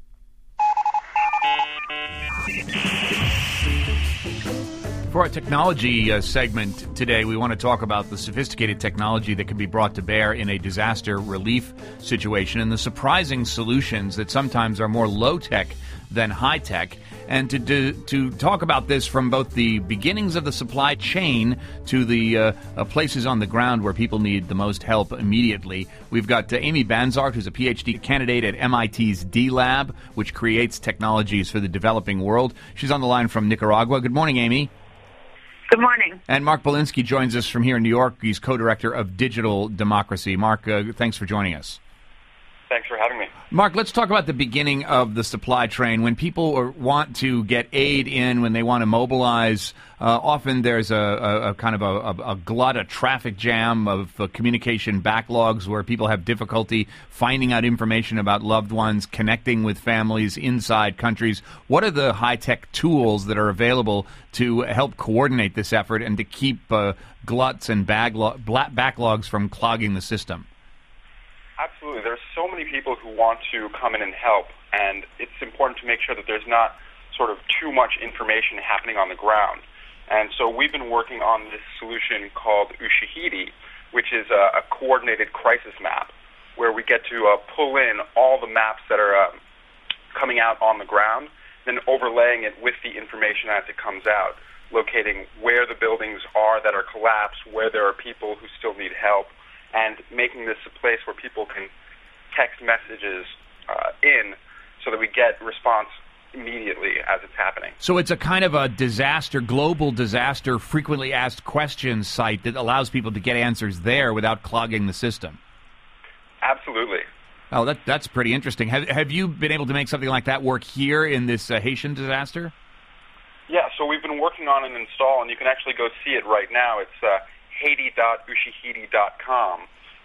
For our technology uh, segment today, we want to talk about the sophisticated technology that can be brought to bear in a disaster relief situation and the surprising solutions that sometimes are more low-tech than high-tech. And to do, to talk about this from both the beginnings of the supply chain to the uh, uh, places on the ground where people need the most help immediately, we've got uh, Amy Banzart, who's a P H D candidate at M I T's D-Lab, which creates technologies for the developing world. She's on the line from Nicaragua. Good morning, Amy. Good morning. And Mark Belinsky joins us from here in New York. He's co-director of Digital Democracy. Mark, uh, thanks for joining us. Thanks for having me. Mark, let's talk about the beginning of the supply train. When people are, want to get aid in, when they want to mobilize, uh, often there's a, a, a kind of a, a, a glut, a traffic jam of uh, communication backlogs where people have difficulty finding out information about loved ones, connecting with families inside countries. What are the high-tech tools that are available to help coordinate this effort and to keep uh, gluts and baglo- backlogs from clogging the system? Absolutely. There's so many people who want to come in and help, and it's important to make sure that there's not sort of too much information happening on the ground. And so we've been working on this solution called Ushahidi, which is a, a coordinated crisis map, where we get to uh, pull in all the maps that are uh, coming out on the ground, then overlaying it with the information as it comes out, locating where the buildings are that are collapsed, where there are people who still need help, and making this a place where people can text messages uh, in so that we get response immediately as it's happening. So it's a kind of a disaster, global disaster, frequently asked questions site that allows people to get answers there without clogging the system. Absolutely. Oh, that, that's pretty interesting. Have, have you been able to make something like that work here in this uh, Haitian disaster? Yeah, so we've been working on an install, and you can actually go see it right now. It's uh, Haiti dot ushahidi dot com.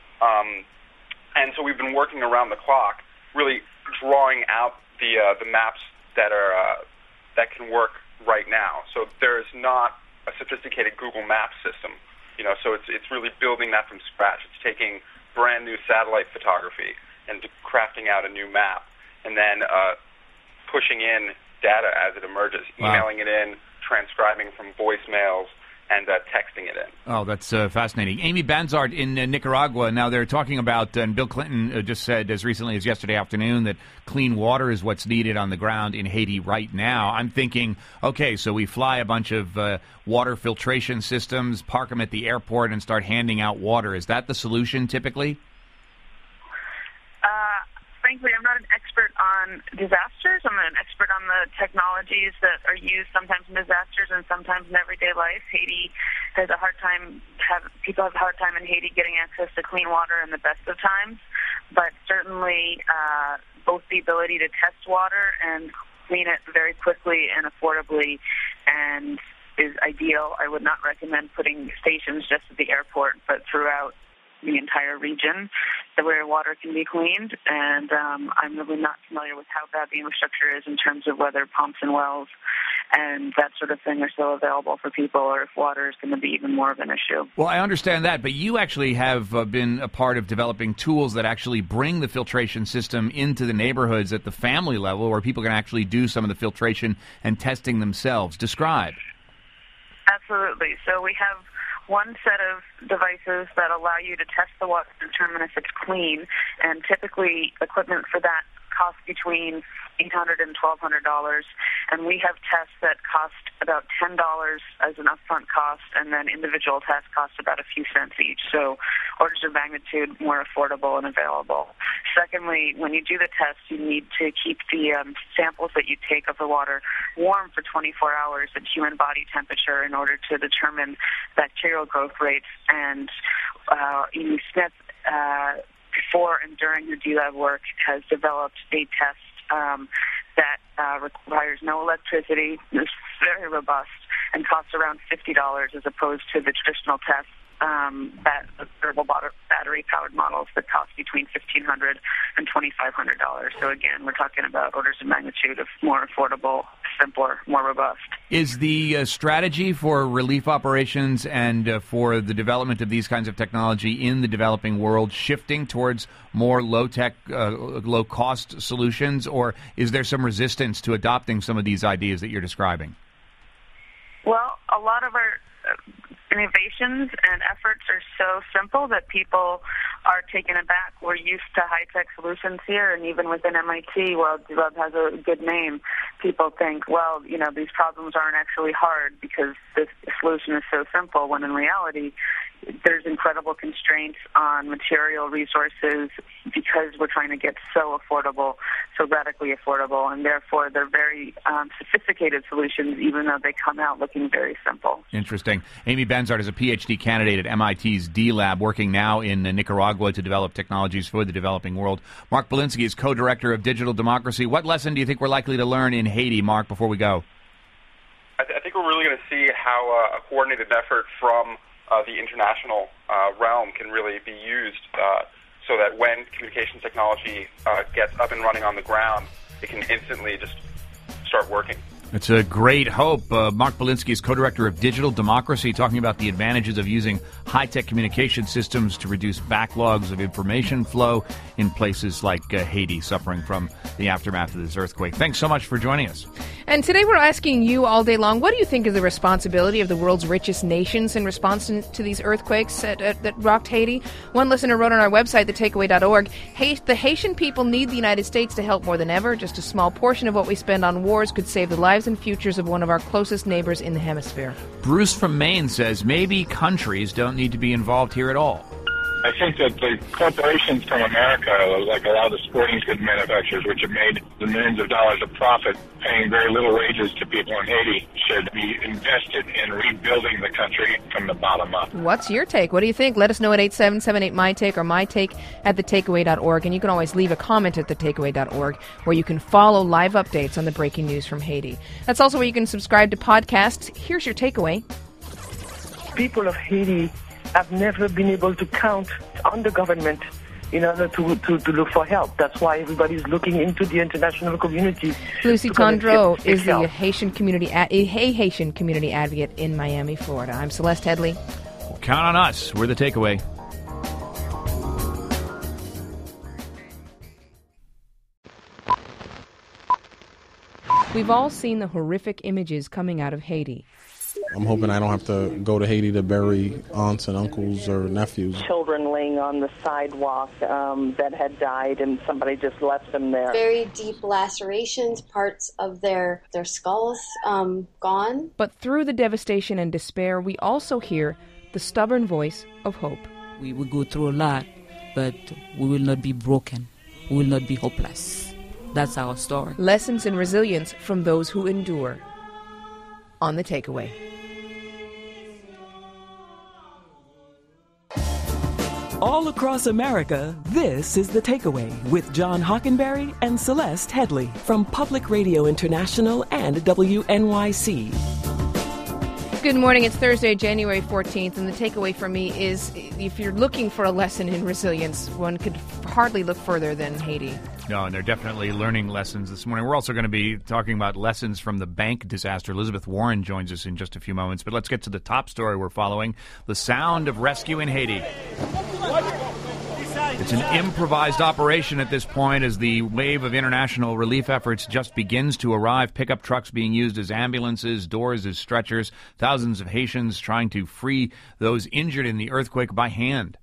Um, and so we've been working around the clock, really drawing out the uh, the maps that are uh, that can work right now. So there's not a sophisticated Google Maps system. You know, so it's it's really building that from scratch. It's taking brand new satellite photography and crafting out a new map, and then uh, pushing in data as it emerges, Wow. emailing it in, transcribing from voicemails, and uh, texting it in. Oh, that's uh, fascinating. Amy Banzart in uh, Nicaragua. Now they're talking about, uh, and Bill Clinton uh, just said as recently as yesterday afternoon that clean water is what's needed on the ground in Haiti right now. I'm thinking, okay, so we fly a bunch of uh, water filtration systems, park them at the airport, and start handing out water. Is that the solution typically? Uh, frankly, I'm not an expert on disasters. I'm an expert on the technologies that are used sometimes in disasters and sometimes in everyday life. Haiti has a hard time, have, people have a hard time in Haiti getting access to clean water in the best of times. But certainly uh, both the ability to test water and clean it very quickly and affordably and is ideal. I would not recommend putting stations just at the airport, but throughout the entire region where water can be cleaned, and um, I'm really not familiar with how bad the infrastructure is in terms of whether pumps and wells and that sort of thing are still available for people, or if water is going to be even more of an issue. Well, I understand that, but you actually have uh, been a part of developing tools that actually bring the filtration system into the neighborhoods at the family level where people can actually do some of the filtration and testing themselves. Describe. Absolutely. So we have one set of devices that allow you to test the water to determine if it's clean, and typically equipment for that costs between eight hundred dollars and twelve hundred dollars, and we have tests that cost about ten dollars as an upfront cost, and then individual tests cost about a few cents each, so orders of magnitude more affordable and available. Secondly, when you do the test, you need to keep the um, samples that you take of the water warm for twenty-four hours at human body temperature in order to determine bacterial growth rates, and uh, E. Smith, uh, before and during the D Lab work, has developed a test um, that uh, requires no electricity, is very robust, and costs around fifty dollars as opposed to the traditional tests, um, that durable battery-powered models that cost between fifteen hundred dollars and twenty-five hundred dollars. So again, we're talking about orders of magnitude of more affordable, simpler, more robust. Is the uh, strategy for relief operations and uh, for the development of these kinds of technology in the developing world shifting towards more low-tech, uh, low-cost solutions, or is there some resistance to adopting some of these ideas that you're describing? Well, a lot of our innovations and efforts are so simple that people are taken aback. We're used to high-tech solutions here, and even within M I T, while D Lab has a good name, people think, well, you know, these problems aren't actually hard because this solution is so simple, when in reality, there's incredible constraints on material resources because we're trying to get so affordable, so radically affordable, and therefore they're very um, sophisticated solutions, even though they come out looking very simple. Interesting. Amy Banzart is a P H D candidate at M I T's D Lab, working now in Nicaragua to develop technologies for the developing world. Mark Belinsky is co-director of Digital Democracy. What lesson do you think we're likely to learn in Haiti, Mark, before we go? I, th- I think we're really going to see how uh, a coordinated effort from Uh, the international uh, realm can really be used uh, so that when communication technology uh, gets up and running on the ground, it can instantly just start working. It's a great hope. Uh, Mark Belinsky is co-director of Digital Democracy, talking about the advantages of using high-tech communication systems to reduce backlogs of information flow in places like uh, Haiti, suffering from the aftermath of this earthquake. Thanks so much for joining us. And today we're asking you all day long, what do you think is the responsibility of the world's richest nations in response to, to these earthquakes at, at, that rocked Haiti? One listener wrote on our website, the takeaway dot org, hey, the Haitian people need the United States to help more than ever. Just a small portion of what we spend on wars could save the lives and futures of one of our closest neighbors in the hemisphere. Bruce from Maine says maybe countries don't need to be involved here at all. I think that the corporations from America, like a lot of the sporting goods manufacturers, which have made the millions of dollars of profit paying very little wages to people in Haiti, should be invested in rebuilding the country from the bottom up. What's your take? What do you think? Let us know at eight seven seven eight, my take or my take at the takeaway dot org. And you can always leave a comment at the takeaway dot org where you can follow live updates on the breaking news from Haiti. That's also where you can subscribe to podcasts. Here's your takeaway. People of Haiti have never been able to count on the government in order to, to, to look for help. That's why everybody's looking into the international community. Lucy to come and Tondreau get- get is the help. Haitian community a, a Haitian community advocate in Miami, Florida. I'm Celeste Headley. Count on us. We're the takeaway. We've all seen the horrific images coming out of Haiti. I'm hoping I don't have to go to Haiti to bury aunts and uncles or nephews. Children laying on the sidewalk um, that had died, and somebody just left them there. Very deep lacerations, parts of their, their skulls um, gone. But through the devastation and despair, we also hear the stubborn voice of hope. We will go through a lot, but we will not be broken. We will not be hopeless. That's our story. Lessons in resilience from those who endure. On The Takeaway. All across America, this is The Takeaway with John Hockenberry and Celeste Headley from Public Radio International and W N Y C. Good morning. It's Thursday, January fourteenth, and the takeaway for me is if you're looking for a lesson in resilience, one could hardly look further than Haiti. No, and they're definitely learning lessons this morning. We're also going to be talking about lessons from the bank disaster. Elizabeth Warren joins us in just a few moments. But let's get to the top story we're following, the sound of rescue in Haiti. It's an improvised operation at this point as the wave of international relief efforts just begins to arrive. Pickup trucks being used as ambulances, doors as stretchers, thousands of Haitians trying to free those injured in the earthquake by hand.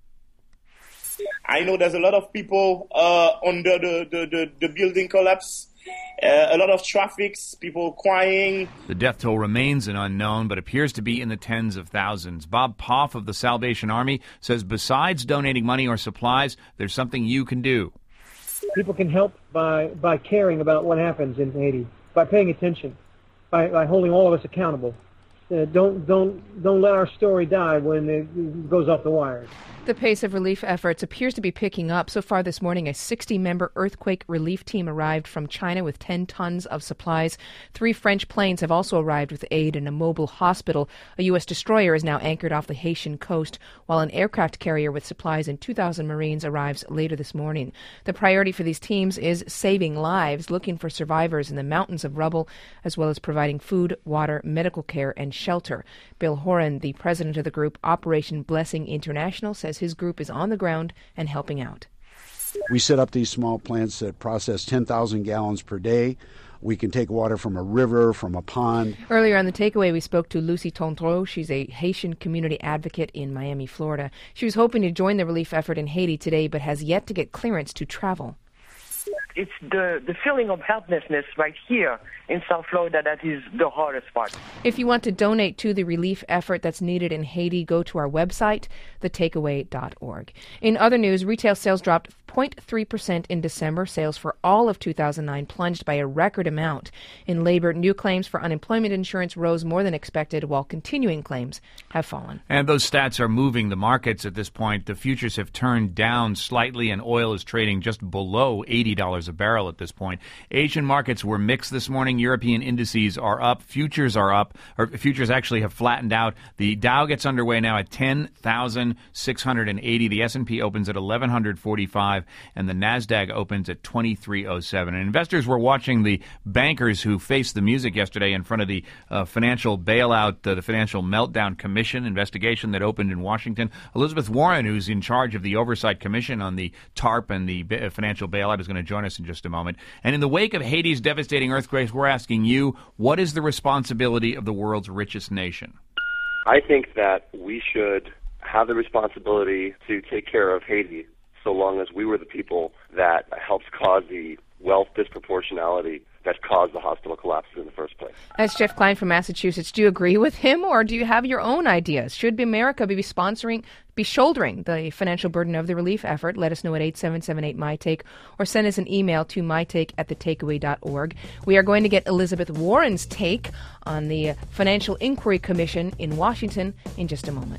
I know there's a lot of people uh, under the, the, the, the building collapse, uh, a lot of traffic, people crying. The death toll remains an unknown, but appears to be in the tens of thousands. Bob Poff of the Salvation Army says besides donating money or supplies, there's something you can do. People can help by, by caring about what happens in Haiti, by paying attention, by, by holding all of us accountable. Uh, don't don't don't let our story die when it goes off the wires. The pace of relief efforts appears to be picking up. So far this morning, a sixty-member earthquake relief team arrived from China with ten tons of supplies. Three French planes have also arrived with aid in a mobile hospital. A U S destroyer is now anchored off the Haitian coast, while an aircraft carrier with supplies and two thousand Marines arrives later this morning. The priority for these teams is saving lives, looking for survivors in the mountains of rubble, as well as providing food, water, medical care, and shelter. Bill Horan, the president of the group Operation Blessing International, says his group is on the ground and helping out. We set up these small plants that process ten thousand gallons per day. We can take water from a river, from a pond. Earlier on The Takeaway, we spoke to Lucy Tondreau. She's a Haitian community advocate in Miami, Florida. She was hoping to join the relief effort in Haiti today, but has yet to get clearance to travel. It's the, the feeling of helplessness right here in South Florida that is the hardest part. If you want to donate to the relief effort that's needed in Haiti, go to our website, the takeaway dot org. In other news, retail sales dropped zero point three percent in December. Sales for all of two thousand nine plunged by a record amount. In labor, new claims for unemployment insurance rose more than expected, while continuing claims have fallen. And those stats are moving the markets at this point. The futures have turned down slightly, and oil is trading just below eighty dollars a barrel at this point. Asian markets were mixed this morning. European indices are up. Futures are up, or futures actually have flattened out. The Dow gets underway now at ten thousand six hundred eighty. The S and P opens at eleven forty-five, and the NASDAQ opens at twenty-three oh seven. And investors were watching the bankers who faced the music yesterday in front of the uh, financial bailout, uh, the Financial Meltdown Commission investigation that opened in Washington. Elizabeth Warren, who's in charge of the Oversight Commission on the TARP and the ba- financial bailout, is going to join us in just a moment. And in the wake of Haiti's devastating earthquakes, we're asking you, what is the responsibility of the world's richest nation? I think that we should have the responsibility to take care of Haiti so long as we were the people that helped cause the wealth disproportionality that caused the hospital collapses in the first place. That's Jeff Klein from Massachusetts. Do you agree with him, or do you have your own ideas? Should America be sponsoring, be shouldering the financial burden of the relief effort? Let us know at eight seven seven eight, M Y Take, or send us an email to mytake at the takeaway dot org. We are going to get Elizabeth Warren's take on the Financial Inquiry Commission in Washington in just a moment.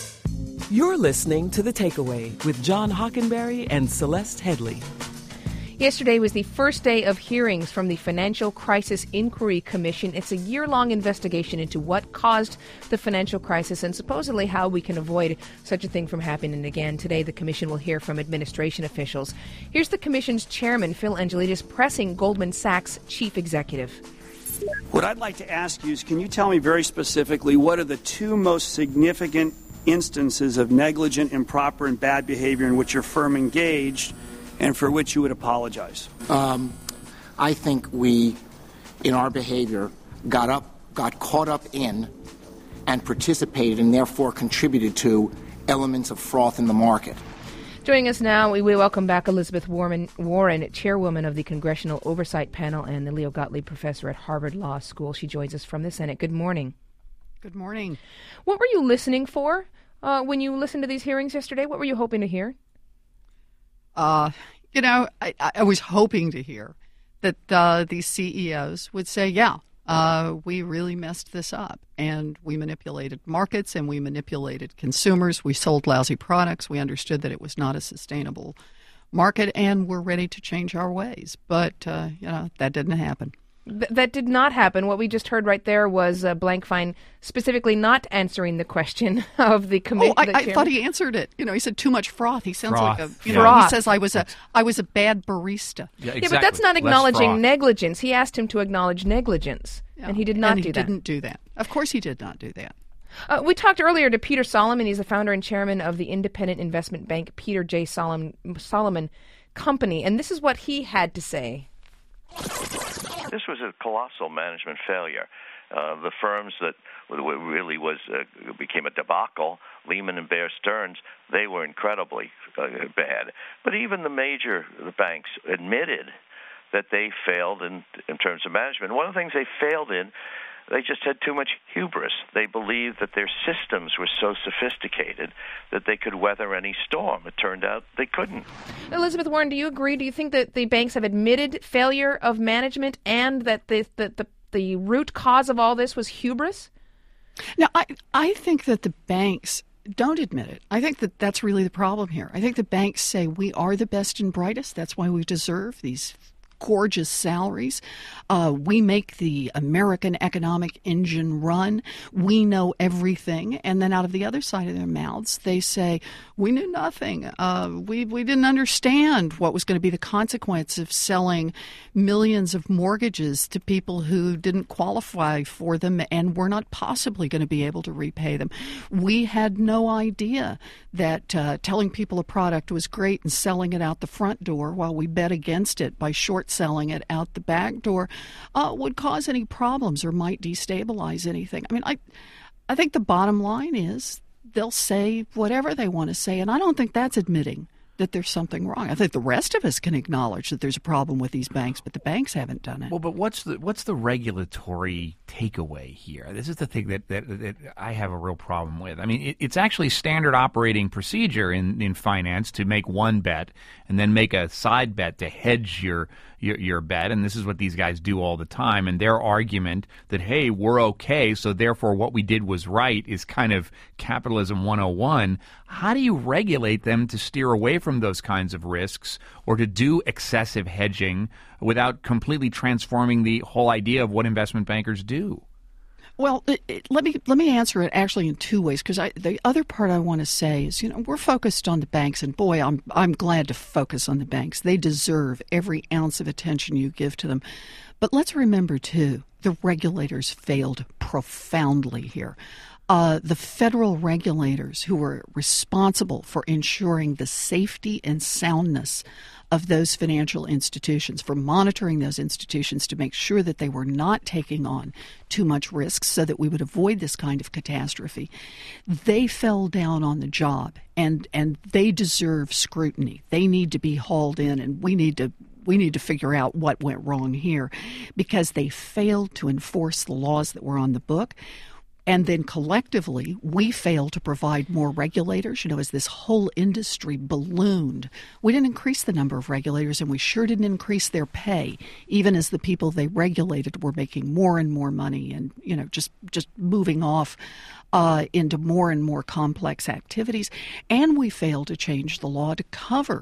You're listening to The Takeaway with John Hockenberry and Celeste Headley. Yesterday was the first day of hearings from the Financial Crisis Inquiry Commission. It's a year-long investigation into what caused the financial crisis and supposedly how we can avoid such a thing from happening again. Today, the commission will hear from administration officials. Here's the commission's chairman, Phil Angelides, pressing Goldman Sachs chief executive. What I'd like to ask you is, can you tell me very specifically what are the two most significant instances of negligent, improper, and bad behavior in which your firm engaged and for which you would apologize? Um, I think we, in our behavior, got up, got caught up in and participated and therefore contributed to elements of froth in the market. Joining us now, we welcome back Elizabeth Warren, Warren, chairwoman of the Congressional Oversight Panel and the Leo Gottlieb Professor at Harvard Law School. She joins us from the Senate. Good morning. Good morning. What were you listening for uh, when you listened to these hearings yesterday? What were you hoping to hear? Uh, you know, I, I was hoping to hear that uh, these C E Os would say, yeah, uh, we really messed this up, and we manipulated markets, and we manipulated consumers. We sold lousy products. We understood that it was not a sustainable market, and we're ready to change our ways. But, uh, you know, that didn't happen. Th- that did not happen. What we just heard right there was uh, Blankfein specifically not answering the question of the committee. Oh, I, I thought he answered it. You know, he said too much froth. He sounds froth. like a, you Yeah. know, Froth. he says I was a, I was a bad barista. Yeah, exactly. Yeah, but that's not Less acknowledging froth. negligence. He asked him to acknowledge negligence, Yeah. and he did not and do he that. didn't do that. Of course he did not do that. Uh, we talked earlier to Peter Solomon. He's the founder and chairman of the independent investment bank Peter J. Solomon, Solomon Company, and this is what he had to say. This was a colossal management failure. Uh, the firms that really was uh, became a debacle, Lehman and Bear Stearns, they were incredibly uh, bad. But even the major banks admitted that they failed in in terms of management. One of the things they failed in, they just had too much hubris. They believed that their systems were so sophisticated that they could weather any storm. It turned out they couldn't. Elizabeth Warren, do you agree? Do you think that the banks have admitted failure of management and that the the, the, the root cause of all this was hubris? Now, I, I think that the banks don't admit it. I think that that's really the problem here. I think the banks say we are the best and brightest. That's why we deserve these gorgeous salaries. Uh, we make the American economic engine run. We know everything. And then out of the other side of their mouths, they say, we knew nothing. Uh, we, we didn't understand what was going to be the consequence of selling millions of mortgages to people who didn't qualify for them and were not possibly going to be able to repay them. We had no idea that uh, telling people a product was great and selling it out the front door while we bet against it by short selling it out the back door uh, would cause any problems or might destabilize anything. I mean, I, I think the bottom line is they'll say whatever they want to say, and I don't think that's admitting that there's something wrong. I think the rest of us can acknowledge that there's a problem with these banks, but the banks haven't done it. Well, but what's the what's the regulatory takeaway here? This is the thing that, that, that I have a real problem with. I mean, it, it's actually standard operating procedure in, in finance to make one bet and then make a side bet to hedge your, your your bet, and this is what these guys do all the time. And their argument that, hey, we're okay, so therefore what we did was right is kind of capitalism one oh one. How do you regulate them to steer away from those kinds of risks or to do excessive hedging without completely transforming the whole idea of what investment bankers do? Well, it, it, let me let me answer it actually in two ways, because the other part I want to say is, you know, we're focused on the banks, and boy, I'm I'm glad to focus on the banks. They deserve every ounce of attention you give to them. But let's remember, too, the regulators failed profoundly here. Uh, the federal regulators who were responsible for ensuring the safety and soundness of those financial institutions, for monitoring those institutions to make sure that they were not taking on too much risk so that we would avoid this kind of catastrophe, they fell down on the job, and, and they deserve scrutiny. They need to be hauled in, and we need to we need to figure out what went wrong here, because they failed to enforce the laws that were on the book. And then collectively, we failed to provide more regulators. You know, as this whole industry ballooned, we didn't increase the number of regulators, and we sure didn't increase their pay, even as the people they regulated were making more and more money and, you know, just, just moving off uh, into more and more complex activities. And we failed to change the law to cover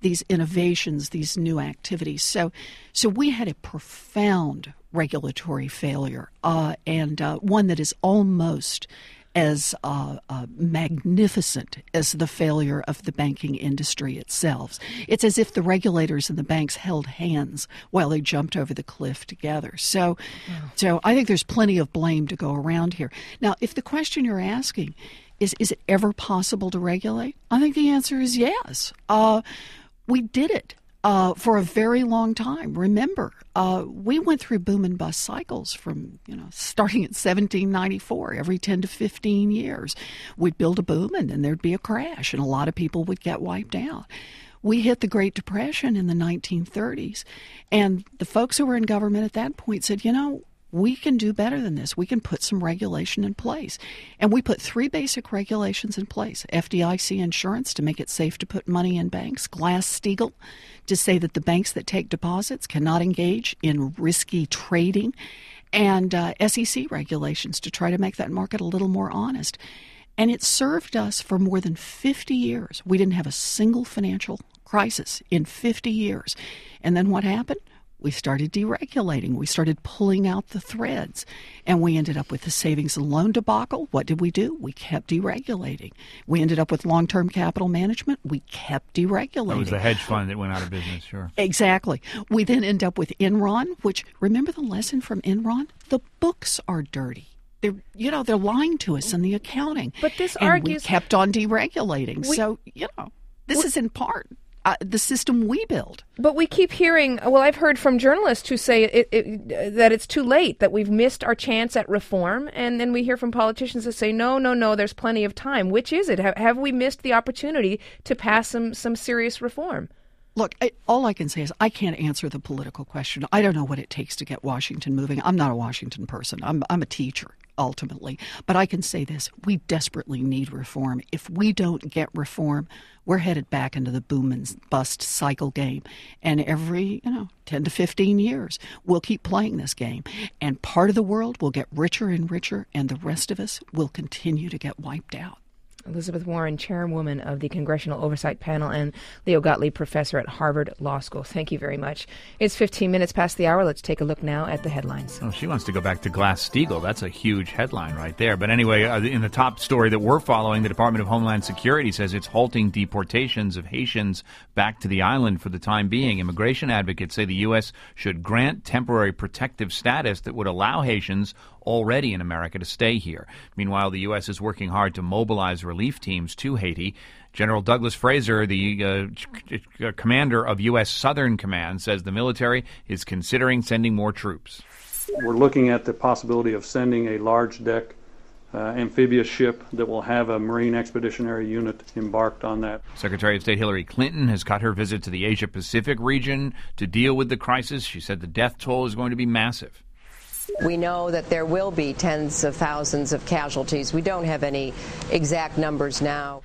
these innovations, these new activities. So, so we had a profound regulatory failure, uh, and uh, one that is almost as uh, uh, magnificent as the failure of the banking industry itself. It's as if the regulators and the banks held hands while they jumped over the cliff together. So, yeah. so I think there's plenty of blame to go around here. Now, if the question you're asking is, is it ever possible to regulate? I think the answer is yes. Uh, we did it. Uh, for a very long time. Remember, uh, we went through boom and bust cycles from, you know, starting at seventeen ninety-four. Every ten to fifteen years, we'd build a boom and then there'd be a crash, and a lot of people would get wiped out. We hit the Great Depression in the nineteen thirties, and the folks who were in government at that point said, you know, we can do better than this. We can put some regulation in place. And we put three basic regulations in place. F D I C insurance to make it safe to put money in banks. Glass-Steagall to say that the banks that take deposits cannot engage in risky trading. And uh, S E C regulations to try to make that market a little more honest. And it served us for more than fifty years. We didn't have a single financial crisis in fifty years. And then what happened? We started deregulating. We started pulling out the threads, and we ended up with the savings and loan debacle. What did we do? We kept deregulating. We ended up with long-term capital management. We kept deregulating. That was the hedge fund that went out of business, sure. Exactly. We then end up with Enron, which, remember the lesson from Enron? The books are dirty. They're, you know, they're lying to us in the accounting. But this and argues... we kept on deregulating. We, so, you know, this we, is in part... Uh, the system we build. But we keep hearing, well, I've heard from journalists who say it, it, that it's too late, that we've missed our chance at reform. And then we hear from politicians that say, no, no, no, there's plenty of time. Which is it? Have, have we missed the opportunity to pass some, some serious reform? Look, I, all I can say is I can't answer the political question. I don't know what it takes to get Washington moving. I'm not a Washington person. I'm, I'm a teacher, ultimately. But I can say this. We desperately need reform. If we don't get reform, we're headed back into the boom and bust cycle game. And every, you know, ten to fifteen years, we'll keep playing this game. And part of the world will get richer and richer, and the rest of us will continue to get wiped out. Elizabeth Warren, chairwoman of the Congressional Oversight Panel, and Leo Gottlieb, professor at Harvard Law School. Thank you very much. It's fifteen minutes past the hour. Let's take a look now at the headlines. Oh, she wants to go back to Glass-Steagall. That's a huge headline right there. But anyway, uh, in the top story that we're following, the Department of Homeland Security says it's halting deportations of Haitians back to the island for the time being. Immigration advocates say the U S should grant temporary protective status that would allow Haitians already in America to stay here. Meanwhile, the U S is working hard to mobilize relief teams to Haiti. General Douglas Fraser, the uh, c- commander of U S Southern Command, says the military is considering sending more troops. We're looking at the possibility of sending a large deck uh, amphibious ship that will have a Marine Expeditionary Unit embarked on that. Secretary of State Hillary Clinton has cut her visit to the Asia-Pacific region to deal with the crisis. She said the death toll is going to be massive. We know that there will be tens of thousands of casualties. We don't have any exact numbers now.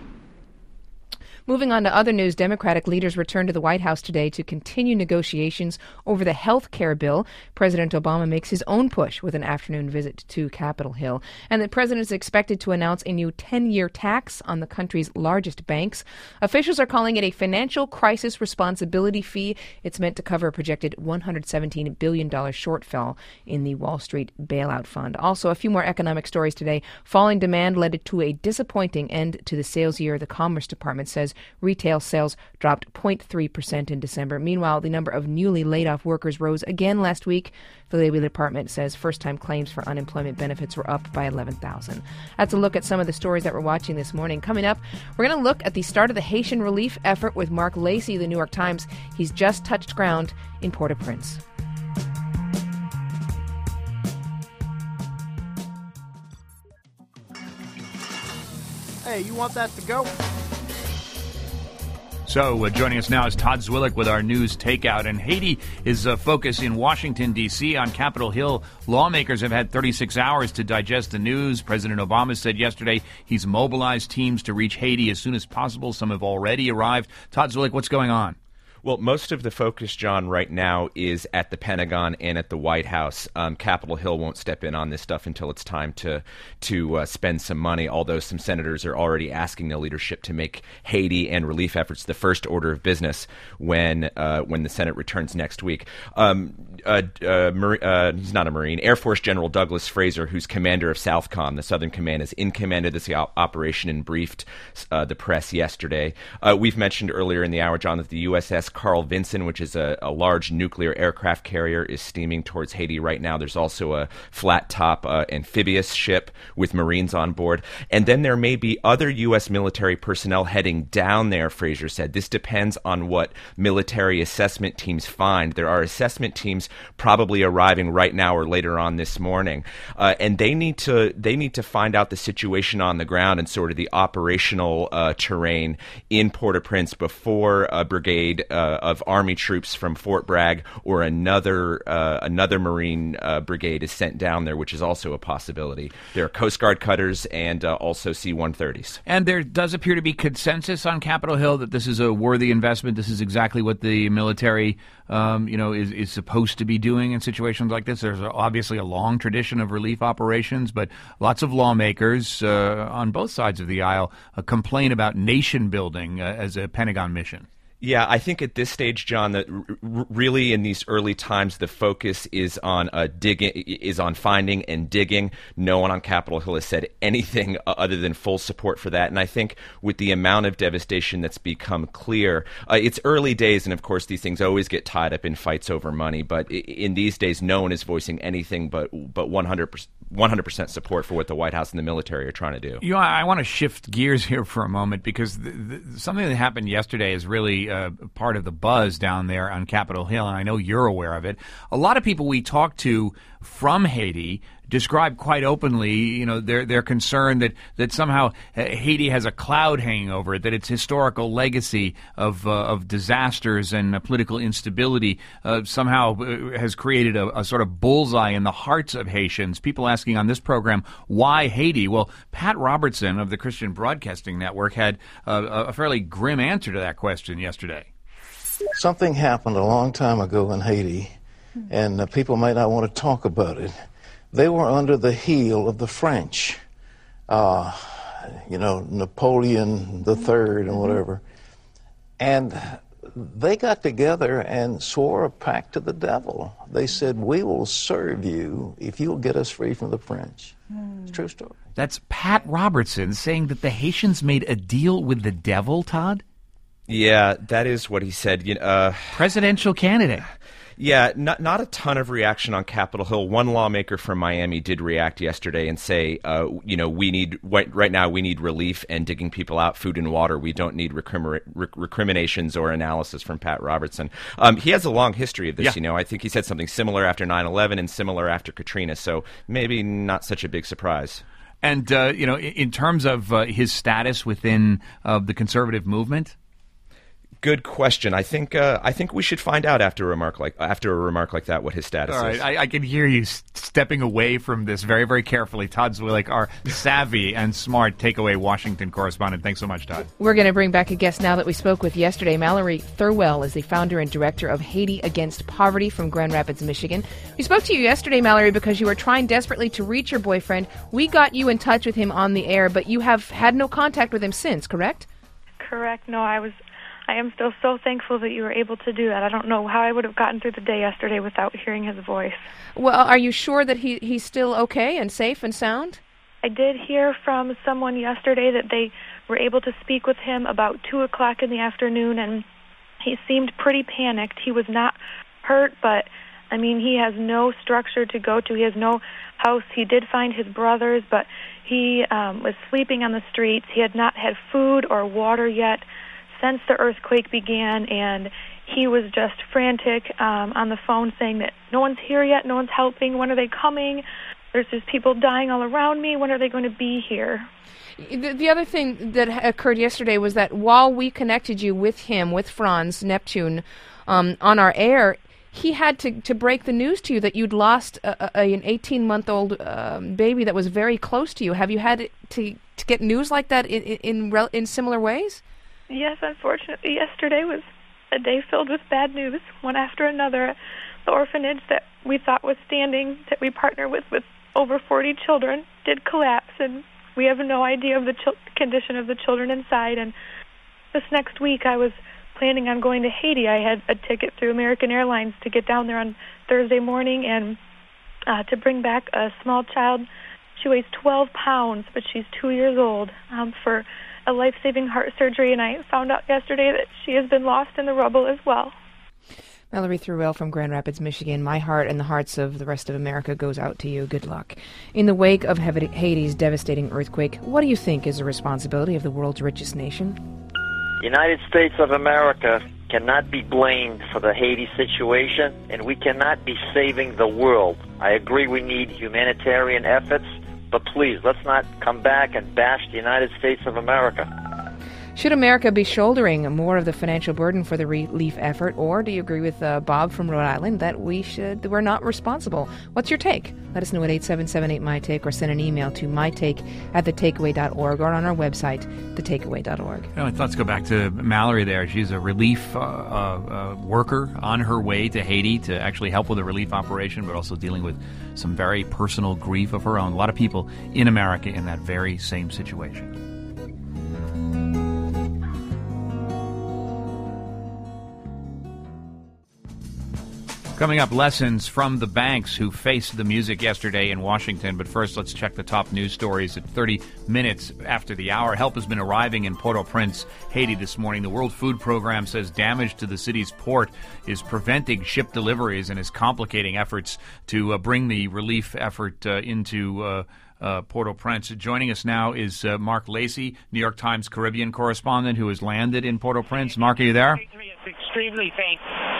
Moving on to other news, Democratic leaders returned to the White House today to continue negotiations over the health care bill. President Obama makes his own push with an afternoon visit to Capitol Hill. And the president is expected to announce a new ten-year tax on the country's largest banks. Officials are calling it a financial crisis responsibility fee. It's meant to cover a projected one hundred seventeen billion dollars shortfall in the Wall Street bailout fund. Also, a few more economic stories today. Falling demand led to a disappointing end to the sales year. The Commerce Department says retail sales dropped zero point three percent in December. Meanwhile, the number of newly laid-off workers rose again last week. The Labor Department says first-time claims for unemployment benefits were up by eleven thousand. That's a look at some of the stories that we're watching this morning. Coming up, we're going to look at the start of the Haitian relief effort with Mark Lacey, the New York Times. He's just touched ground in Port-au-Prince. Hey, you want that to go? So uh, joining us now is Todd Zwillich with our news takeout. And Haiti is a focus in Washington, D C On Capitol Hill, lawmakers have had thirty-six hours to digest the news. President Obama said yesterday he's mobilized teams to reach Haiti as soon as possible. Some have already arrived. Todd Zwillich, what's going on? Well, most of the focus, John, right now is at the Pentagon and at the White House. Um, Capitol Hill won't step in on this stuff until it's time to to uh, spend some money, although some senators are already asking the leadership to make Haiti and relief efforts the first order of business when uh, when the Senate returns next week. Um, uh, uh, Mar- uh, he's not a Marine. Air Force General Douglas Fraser, who's commander of SOUTHCOM, the Southern Command, is in command of this op- operation and briefed uh, the press yesterday. Uh, we've mentioned earlier in the hour, John, that the U S S Carl Vinson, which is a, a large nuclear aircraft carrier, is steaming towards Haiti right now. There's also a flat-top uh, amphibious ship with Marines on board. And then there may be other U S military personnel heading down there, Fraser said. This depends on what military assessment teams find. There are assessment teams probably arriving right now or later on this morning. Uh, and they need to they need to find out the situation on the ground and sort of the operational uh, terrain in Port-au-Prince before a brigade uh, of Army troops from Fort Bragg or another uh, another Marine uh, brigade is sent down there, which is also a possibility. There are Coast Guard cutters and uh, also C one thirties. And there does appear to be consensus on Capitol Hill that this is a worthy investment. This is exactly what the military, um, you know, is, is supposed to be doing in situations like this. There's obviously a long tradition of relief operations, but lots of lawmakers uh, on both sides of the aisle uh, complain about nation building uh, as a Pentagon mission. Yeah, I think at this stage, John, that r- really in these early times, the focus is on uh, digging, is on finding and digging. No one on Capitol Hill has said anything other than full support for that. And I think with the amount of devastation that's become clear, uh, it's early days, and of course these things always get tied up in fights over money. But in these days, no one is voicing anything but but one hundred percent support for what the White House and the military are trying to do. You know, I want to shift gears here for a moment because the, the, something that happened yesterday is really uh, part of the buzz down there on Capitol Hill, and I know you're aware of it. A lot of people we talked to from Haiti describe quite openly, you know, they're they're concerned that that somehow Haiti has a cloud hanging over it, that its historical legacy of uh, of disasters and uh, political instability uh, somehow has created a, a sort of bullseye in the hearts of Haitians. People asking on this program, why Haiti? Well, Pat Robertson of the Christian Broadcasting Network had uh, a fairly grim answer to that question yesterday. Something happened a long time ago in Haiti, and uh, people might not want to talk about it. They were under the heel of the French, uh, you know, Napoleon the Third and whatever. And they got together and swore a pact to the devil. They said, we will serve you if you'll get us free from the French. It's a true story. That's Pat Robertson saying that the Haitians made a deal with the devil, Todd? Yeah, that is what he said. You know, uh, Presidential candidate. Yeah, not not a ton of reaction on Capitol Hill. One lawmaker from Miami did react yesterday and say, uh, you know, we need right now we need relief and digging people out, food and water. We don't need recrim- rec- recriminations or analysis from Pat Robertson. Um, he has a long history of this. Yeah. You know, I think he said something similar after nine eleven and similar after Katrina. So maybe not such a big surprise. And uh, you know, in, in terms of uh, his status within uh, the conservative movement. Good question. I think uh, I think we should find out after a remark like after a remark like that what his status All right, is. I, I can hear you s- stepping away from this very, very carefully. Todd Zwillich, our savvy and smart takeaway Washington correspondent. Thanks so much, Todd. We're going to bring back a guest now that we spoke with yesterday. Mallory Thurwell is the founder and director of Haiti Against Poverty from Grand Rapids, Michigan. We spoke to you yesterday, Mallory, because you were trying desperately to reach your boyfriend. We got you in touch with him on the air, but you have had no contact with him since, correct? Correct. No, I was. I am still so thankful that you were able to do that. I don't know how I would have gotten through the day yesterday without hearing his voice. Well, are you sure that he he's still okay and safe and sound? I did hear from someone yesterday that they were able to speak with him about two o'clock in the afternoon, and he seemed pretty panicked. He was not hurt, but, I mean, he has no structure to go to. He has no house. He did find his brothers, but he um, was sleeping on the streets. He had not had food or water yet since the earthquake began, and he was just frantic um, on the phone saying that no one's here yet, no one's helping, when are they coming? There's just people dying all around me, when are they going to be here? The, the other thing that occurred yesterday was that while we connected you with him, with Franz Neptune, um, on our air, he had to, to break the news to you that you'd lost a, a, an eighteen-month-old um, baby that was very close to you. Have you had to, to get news like that in, in, in, in similar ways? Yes, unfortunately, yesterday was a day filled with bad news, one after another. The orphanage that we thought was standing, that we partner with with over forty children, did collapse, and we have no idea of the ch- condition of the children inside. And this next week I was planning on going to Haiti. I had a ticket through American Airlines to get down there on Thursday morning and uh, to bring back a small child. She weighs twelve pounds, but she's two years old, um, for a life-saving heart surgery, and I found out yesterday that she has been lost in the rubble as well. Mallory Thruwell from Grand Rapids, Michigan. My heart and the hearts of the rest of America goes out to you. Good luck. In the wake of Haiti's devastating earthquake, what do you think is the responsibility of the world's richest nation? The United States of America cannot be blamed for the Haiti situation, and we cannot be saving the world. I agree we need humanitarian efforts, but please, let's not come back and bash the United States of America. Should America be shouldering more of the financial burden for the relief effort, or do you agree with uh, Bob from Rhode Island that we should that we're not responsible? What's your take? Let us know at eight seven seven eight M Y take or send an email to mytake at the takeaway dot org or on our website, the takeaway dot org. You know, let's go back to Mallory there. She's a relief uh, uh, worker on her way to Haiti to actually help with a relief operation, but also dealing with some very personal grief of her own. A lot of people in America in that very same situation. Coming up, lessons from the banks who faced the music yesterday in Washington. But first, let's check the top news stories at thirty minutes after the hour. Help has been arriving in Port-au-Prince, Haiti this morning. The World Food Program says damage to the city's port is preventing ship deliveries and is complicating efforts to uh, bring the relief effort uh, into uh, uh, Port-au-Prince. Joining us now is uh, Mark Lacey, New York Times Caribbean correspondent who has landed in Port-au-Prince. Mark, are you there? It's extremely faint.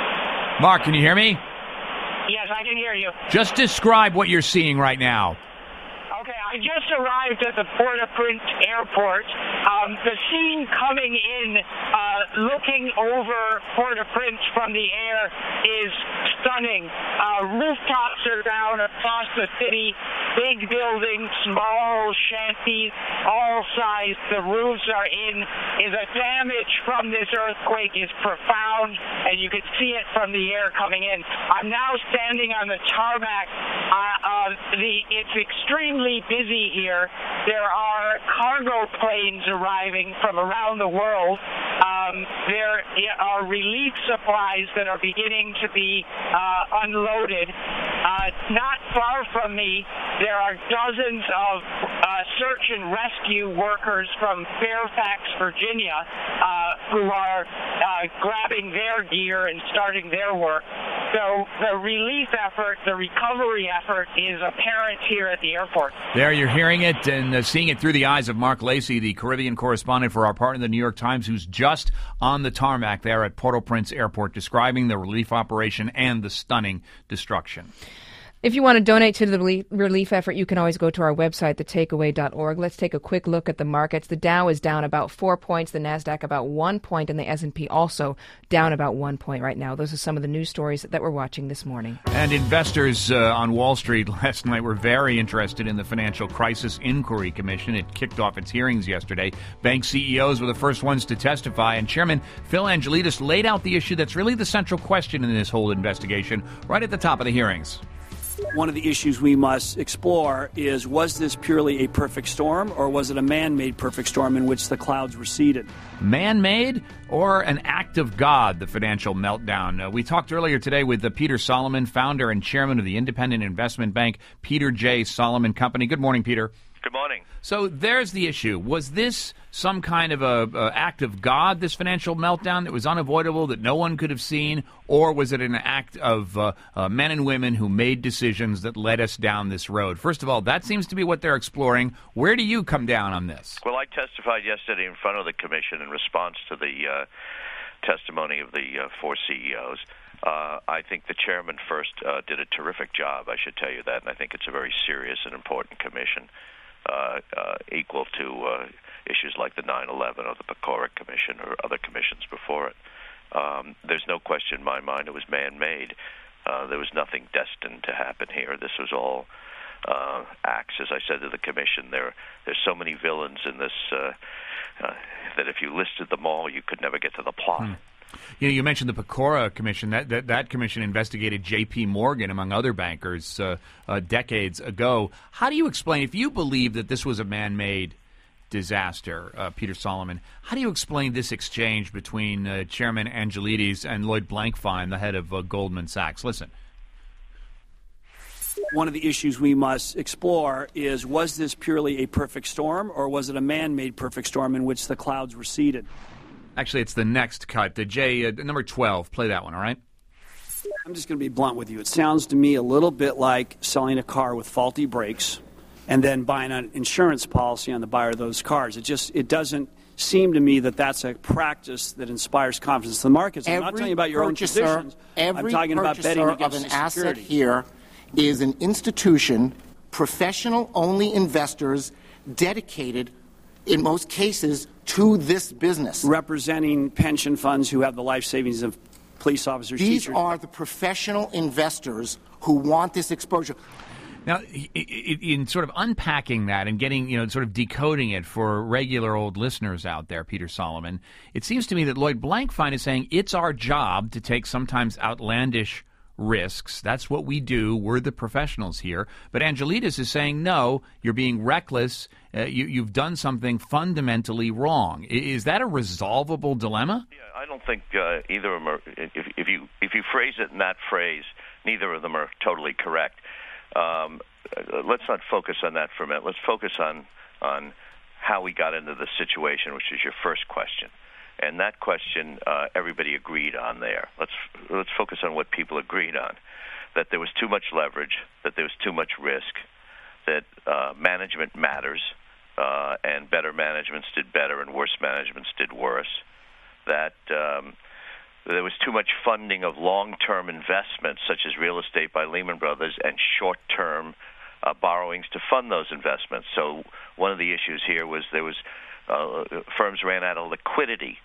Mark, can you hear me? Yes, I can hear you. Just describe what you're seeing right now. Okay, I just arrived at the Port-au-Prince airport. Um, the scene coming in, uh, looking over Port-au-Prince from the air is stunning. Uh, rooftops are down across the city, big buildings, small shanties, all sized. The roofs are in. Is the damage from this earthquake is profound, and you can see it from the air coming in. I'm now standing on the tarmac. Uh, uh, the it's extremely busy here. There are cargo planes arriving from around the world. Um, there are relief supplies that are beginning to be uh, unloaded. Uh, not far from me, there are dozens of uh, search and rescue workers from Fairfax, Virginia, uh, who are uh, grabbing their gear and starting their work. So the relief effort, the recovery effort, is apparent here at the airport. There, you're hearing it and uh, seeing it through the eyes of Mark Lacey, the Caribbean correspondent for our partner, the New York Times, who's just on the tarmac there at Port-au-Prince Airport, describing the relief operation and the stunning destruction. If you want to donate to the relief effort, you can always go to our website, the takeaway dot org. Let's take a quick look at the markets. The Dow is down about four points, the NASDAQ about one point, and the S and P also down about one point right now. Those are some of the news stories that we're watching this morning. And investors uh, on Wall Street last night were very interested in the Financial Crisis Inquiry Commission. It kicked off its hearings yesterday. Bank C E Os were the first ones to testify, and Chairman Phil Angelidis laid out the issue that's really the central question in this whole investigation right at the top of the hearings. One of the issues we must explore is, was this purely a perfect storm, or was it a man-made perfect storm in which the clouds receded? Man-made or an act of God, the financial meltdown? Uh, we talked earlier today with uh, Peter Solomon, founder and chairman of the independent investment bank Peter J. Solomon Company. Good morning, Peter. Good morning. So there's the issue. Was this some kind of a, a act of God, this financial meltdown that was unavoidable, that no one could have seen, or was it an act of uh, uh, men and women who made decisions that led us down this road? First of all, that seems to be what they're exploring. Where do you come down on this? Well, I testified yesterday in front of the commission in response to the uh, testimony of the uh, four C E Os. Uh, I think the chairman first uh, did a terrific job, I should tell you that, and I think it's a very serious and important commission. Uh, uh, equal to uh, issues like the nine eleven or the Pecora Commission or other commissions before it. Um, there's no question in my mind it was man-made. Uh, there was nothing destined to happen here. This was all uh, acts. As I said to the commission, there there's so many villains in this uh, uh, that if you listed them all, you could never get to the plot. Hmm. You know, you mentioned the Pecora Commission. That that, that commission investigated J P. Morgan, among other bankers, uh, uh, decades ago. How do you explain, if you believe that this was a man-made disaster, uh, Peter Solomon, how do you explain this exchange between uh, Chairman Angelides and Lloyd Blankfein, the head of uh, Goldman Sachs? Listen. One of the issues we must explore is, was this purely a perfect storm, or was it a man-made perfect storm in which the clouds receded? Actually, it's the next cut. The J, uh, number twelve. Play that one, all right? I'm just going to be blunt with you. It sounds to me a little bit like selling a car with faulty brakes and then buying an insurance policy on the buyer of those cars. It just it doesn't seem to me that that's a practice that inspires confidence in the markets. I'm Every not talking about your purchaser, own positions. Every I'm talking about betting purchaser against of an security. asset here is an institution, professional-only investors dedicated, in most cases, to this business. Representing pension funds who have the life savings of police officers, These teachers. are the professional investors who want this exposure. Now, in sort of unpacking that and getting, you know, sort of decoding it for regular old listeners out there, Peter Solomon, it seems to me that Lloyd Blankfein is saying it's our job to take sometimes outlandish risks. That's what we do. We're the professionals here. But Angelides is saying, no, you're being reckless. Uh, you, you've done something fundamentally wrong. Is that a resolvable dilemma? Yeah, I don't think uh, either of them are. If, if you if you phrase it in that phrase, neither of them are totally correct. Um, let's not focus on that for a minute. Let's focus on on how we got into this situation, which is your first question. And that question, uh, everybody agreed on there. Let's let's focus on what people agreed on: that there was too much leverage, that there was too much risk, that uh, management matters, uh, and better managements did better, and worse managements did worse. That um, there was too much funding of long-term investments, such as real estate by Lehman Brothers, and short-term uh, borrowings to fund those investments. So one of the issues here was there was uh, firms ran out of liquidity,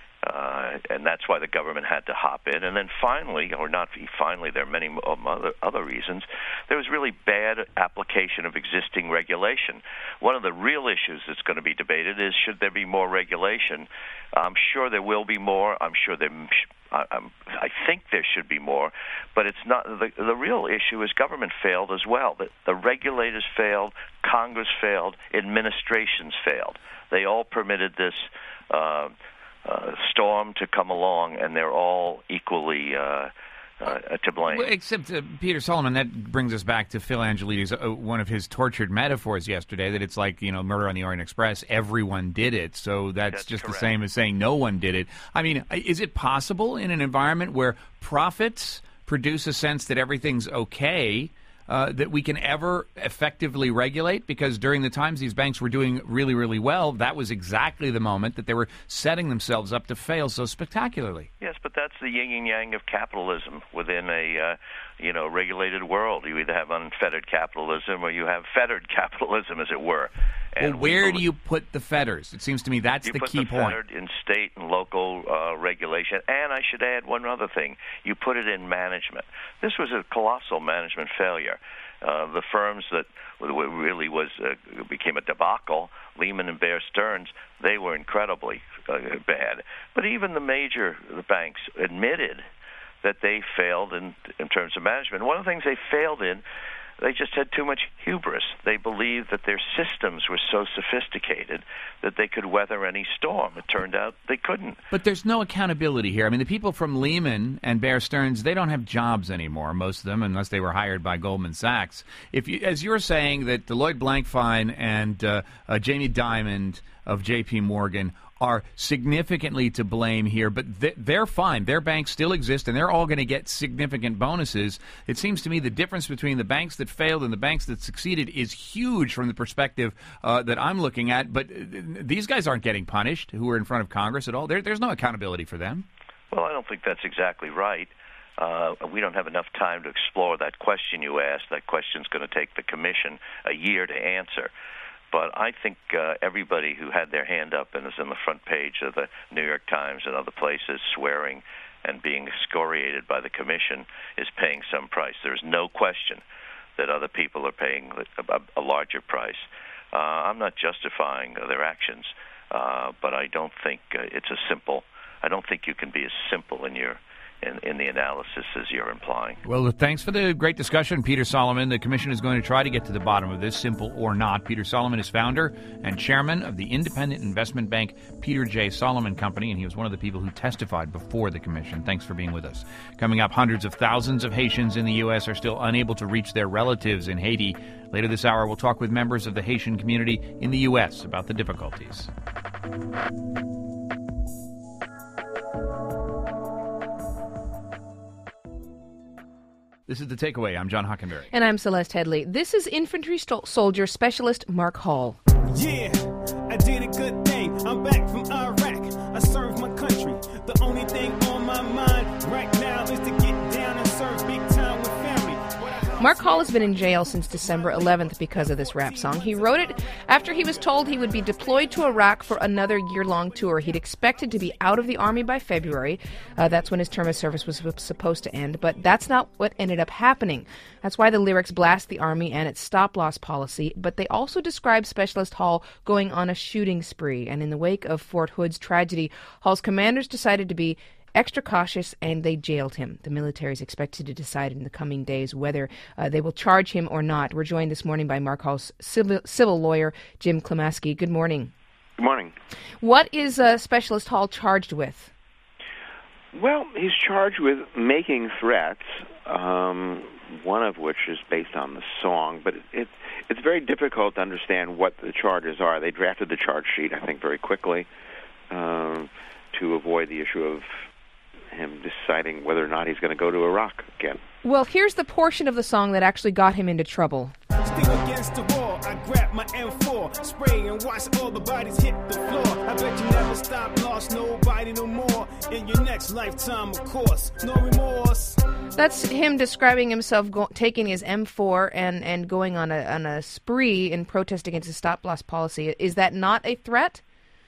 uh, and that's why the government had to hop in. And then finally, or not finally, there are many other, other reasons, there was really bad application of existing regulation. One of the real issues that's going to be debated is, should there be more regulation? I'm sure there will be more. I'm sure there I, I'm, I think there should be more, but it's not. The, the real issue is government failed as well. The, the regulators failed, Congress failed, administrations failed. They all permitted this uh, uh, storm to come along, and they're all equally uh, uh, to blame. Well, except, uh, Peter Solomon, that brings us back to Phil Angelides, uh, one of his tortured metaphors yesterday, that it's like, you know, Murder on the Orient Express, everyone did it. So that's, that's just correct. The same as saying no one did it. I mean, is it possible in an environment where profits produce a sense that everything's okay, uh, that we can ever effectively regulate? Because during the times these banks were doing really, really well, that was exactly the moment that they were setting themselves up to fail so spectacularly. Yes, but that's the yin and yang of capitalism within a uh, you know regulated world. You either have unfettered capitalism or you have fettered capitalism, as it were. And well, where we do you put the fetters? It seems to me that's you the put key the point. Fettered in state and local uh, regulation. And I should add one other thing. You put it in management. This was a colossal management failure. Uh, the firms that really was uh, became a debacle, Lehman and Bear Stearns, they were incredibly uh, bad. But even the major banks admitted that they failed in, in terms of management. One of the things they failed in, they just had too much hubris. They believed that their systems were so sophisticated that they could weather any storm. It turned out they couldn't. But there's no accountability here. I mean, the people from Lehman and Bear Stearns, they don't have jobs anymore, most of them, unless they were hired by Goldman Sachs. If you, as you're saying that Lloyd Blankfein and uh, uh, Jamie Dimon of J P. Morgan are significantly to blame here, but they're fine. Their banks still exist, and they're all going to get significant bonuses. It seems to me the difference between the banks that failed and the banks that succeeded is huge from the perspective uh, that I'm looking at, but these guys aren't getting punished who are in front of Congress at all. There, there's no accountability for them. Well, I don't think that's exactly right. Uh, we don't have enough time to explore that question you asked. That question's going to take the commission a year to answer. But I think uh, everybody who had their hand up and is on the front page of the New York Times and other places swearing and being excoriated by the commission is paying some price. There's no question that other people are paying a, a larger price. Uh, I'm not justifying their actions, uh, but I don't think uh, it's a simple I don't think you can be as simple in your in, in the analysis as you're implying. Well, thanks for the great discussion, Peter Solomon. The Commission is going to try to get to the bottom of this, simple or not. Peter Solomon is founder and chairman of the independent investment bank Peter J. Solomon Company, and he was one of the people who testified before the Commission. Thanks for being with us. Coming up, hundreds of thousands of Haitians in the U S are still unable to reach their relatives in Haiti. Later this hour, we'll talk with members of the Haitian community in the U S about the difficulties. This is The Takeaway. I'm John Hockenberry. And I'm Celeste Headley. This is Infantry sto- Soldier Specialist Mark Hall. Yeah, I did a good thing. I'm back from Iraq. I served my country. The only thing on my mind right now is to get down and serve big time with family. Mark Hall has been in jail since December eleventh because of this rap song. He wrote it after he was told he would be deployed to Iraq for another year-long tour. He'd expected to be out of the Army by February. Uh, that's when his term of service was supposed to end, but that's not what ended up happening. That's why the lyrics blast the Army and its stop-loss policy, but they also describe Specialist Hall going on a shooting spree. And in the wake of Fort Hood's tragedy, Hall's commanders decided to be extra cautious, and they jailed him. The military is expected to decide in the coming days whether uh, they will charge him or not. We're joined this morning by Mark Hall's civil, civil lawyer, Jim Klimaski. Good morning. Good morning. What is uh, Specialist Hall charged with? Well, he's charged with making threats, um, one of which is based on the song, but it, it, it's very difficult to understand what the charges are. They drafted the charge sheet, I think, very quickly um, to avoid the issue of him deciding whether or not he's going to go to Iraq again. Well, here's the portion of the song that actually got him into trouble. Still against the wall, I grab my M four, spray and watch all the bodies hit the floor. I bet you never stop, lost nobody no more. In your next lifetime, of course, no remorse. That's him describing himself go- taking his M four and, and going on a on a spree in protest against the stop-loss policy. Is that not a threat?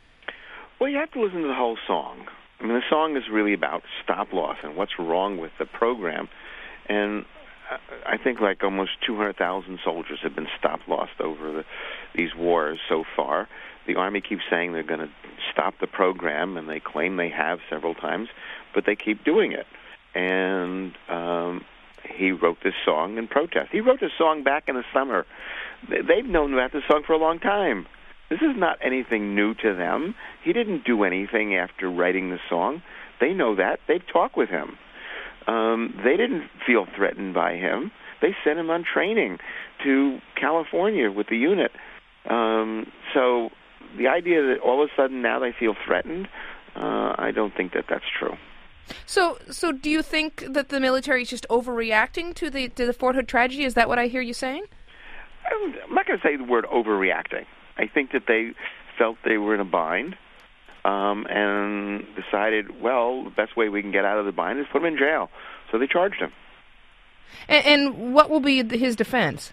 Well, you have to listen to the whole song. I mean, the song is really about stop-loss and what's wrong with the program. And I think like almost two hundred thousand soldiers have been stop-lossed over the, these wars so far. The Army keeps saying they're going to stop the program, and they claim they have several times, but they keep doing it. And um, he wrote this song in protest. He wrote this song back in the summer. They've known about this song for a long time. This is not anything new to them. He didn't do anything after writing the song. They know that. They've talked with him. Um, they didn't feel threatened by him. They sent him on training to California with the unit. Um, so the idea that all of a sudden now they feel threatened, uh, I don't think that that's true. So, so do you think that the military is just overreacting to the to the Fort Hood tragedy? Is that what I hear you saying? I'm not going to say the word overreacting. I think that they felt they were in a bind um, and decided, well, the best way we can get out of the bind is put him in jail. So they charged him. And, and what will be his defense?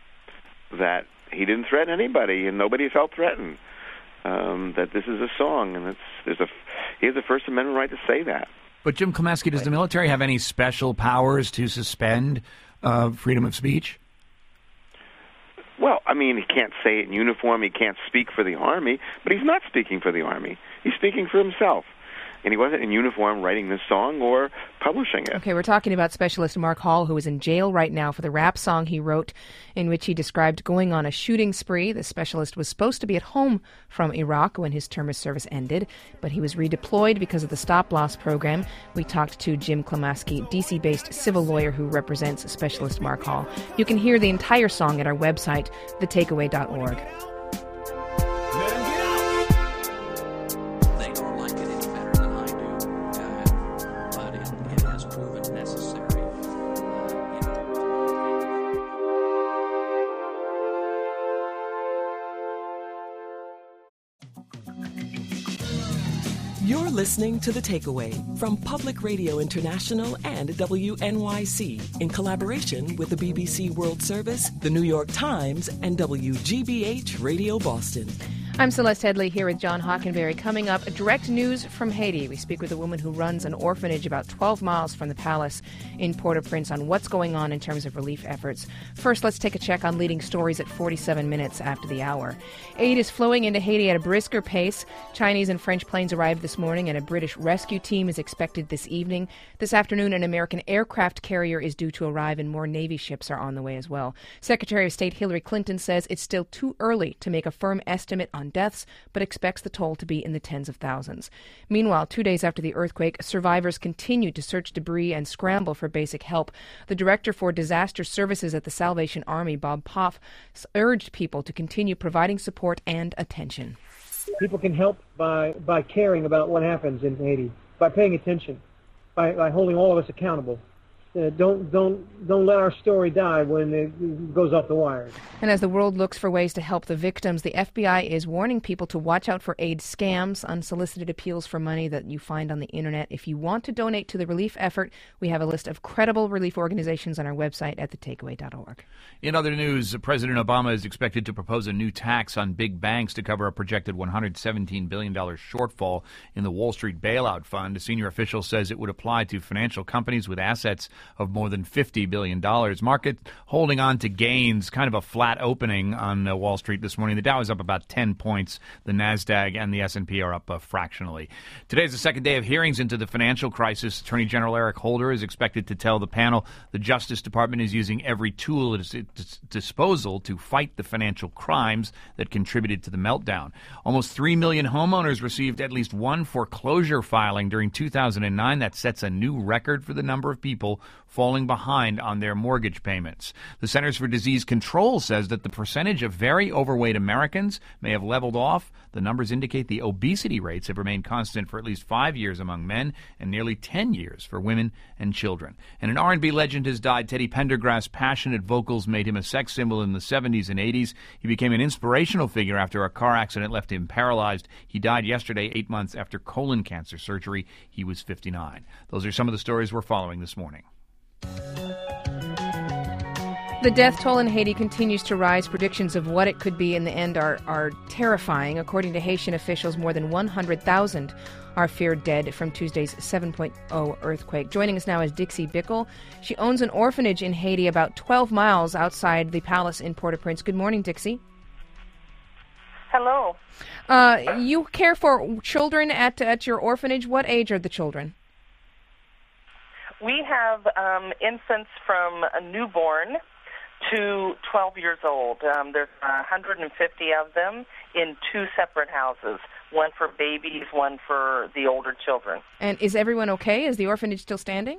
That he didn't threaten anybody and nobody felt threatened. Um, that this is a song and it's, there's a, he has a First Amendment right to say that. But Jim Klimaski, does the military have any special powers to suspend uh, freedom of speech? Well, I mean, he can't say it in uniform, he can't speak for the Army, but he's not speaking for the Army. He's speaking for himself. And he wasn't in uniform writing this song or publishing it. Okay, we're talking about Specialist Mark Hall, who is in jail right now for the rap song he wrote in which he described going on a shooting spree. The specialist was supposed to be at home from Iraq when his term of service ended, but he was redeployed because of the stop-loss program. We talked to Jim Klimaski, D C-based civil lawyer who represents Specialist Mark Hall. You can hear the entire song at our website, the takeaway dot org. You're listening to The Takeaway from Public Radio International and W N Y C in collaboration with the B B C World Service, the New York Times, and W G B H Radio Boston. I'm Celeste Headley here with John Hockenberry. Coming up, direct news from Haiti. We speak with a woman who runs an orphanage about twelve miles from the palace in Port-au-Prince on what's going on in terms of relief efforts. First, let's take a check on leading stories at forty-seven minutes after the hour. Aid is flowing into Haiti at a brisker pace. Chinese and French planes arrived this morning, and a British rescue team is expected this evening. This afternoon, an American aircraft carrier is due to arrive, and more Navy ships are on the way as well. Secretary of State Hillary Clinton says it's still too early to make a firm estimate on deaths, but expects the toll to be in the tens of thousands. Meanwhile, two days after the earthquake, survivors continue to search debris and scramble for basic help. The director for disaster services at the Salvation Army, Bob Poff, urged people to continue providing support and attention. People can help by, by caring about what happens in Haiti, by paying attention, by, by holding all of us accountable. Uh, don't don't don't let our story die when it goes off the wires. And as the world looks for ways to help the victims, the F B I is warning people to watch out for aid scams, unsolicited appeals for money that you find on the internet. If you want to donate to the relief effort, we have a list of credible relief organizations on our website at the takeaway dot org. In other news, President Obama is expected to propose a new tax on big banks to cover a projected one hundred seventeen billion dollars shortfall in the Wall Street bailout fund. A senior official says it would apply to financial companies with assets of more than fifty billion dollars. Market holding on to gains, kind of a flat opening on uh, Wall Street this morning. The Dow is up about ten points. The NASDAQ and the S and P are up uh, fractionally. Today is the second day of hearings into the financial crisis. Attorney General Eric Holder is expected to tell the panel the Justice Department is using every tool at its disposal to fight the financial crimes that contributed to the meltdown. Almost three million homeowners received at least one foreclosure filing during two thousand nine. That sets a new record for the number of people falling behind on their mortgage payments. The Centers for Disease Control says that the percentage of very overweight Americans may have leveled off. The numbers indicate the obesity rates have remained constant for at least five years among men and nearly ten years for women and children. And an R and B legend has died. Teddy Pendergrass' passionate vocals made him a sex symbol in the seventies and eighties. He became an inspirational figure after a car accident left him paralyzed. He died yesterday, eight months after colon cancer surgery. He was fifty-nine. Those are some of the stories we're following this morning. The death toll in Haiti continues to rise. Predictions of what it could be in the end are, are terrifying. According to Haitian officials, more than one hundred thousand are feared dead from Tuesday's seven point oh earthquake. Joining us now is Dixie Bickle. She owns an orphanage in Haiti about twelve miles outside the palace in Port-au-Prince. Good morning, Dixie. Hello. Uh, you care for children at, at your orphanage. What age are the children? We have um, infants from a newborn to twelve years old. Um, there's one hundred fifty of them in two separate houses, one for babies, one for the older children. And is everyone okay? Is the orphanage still standing?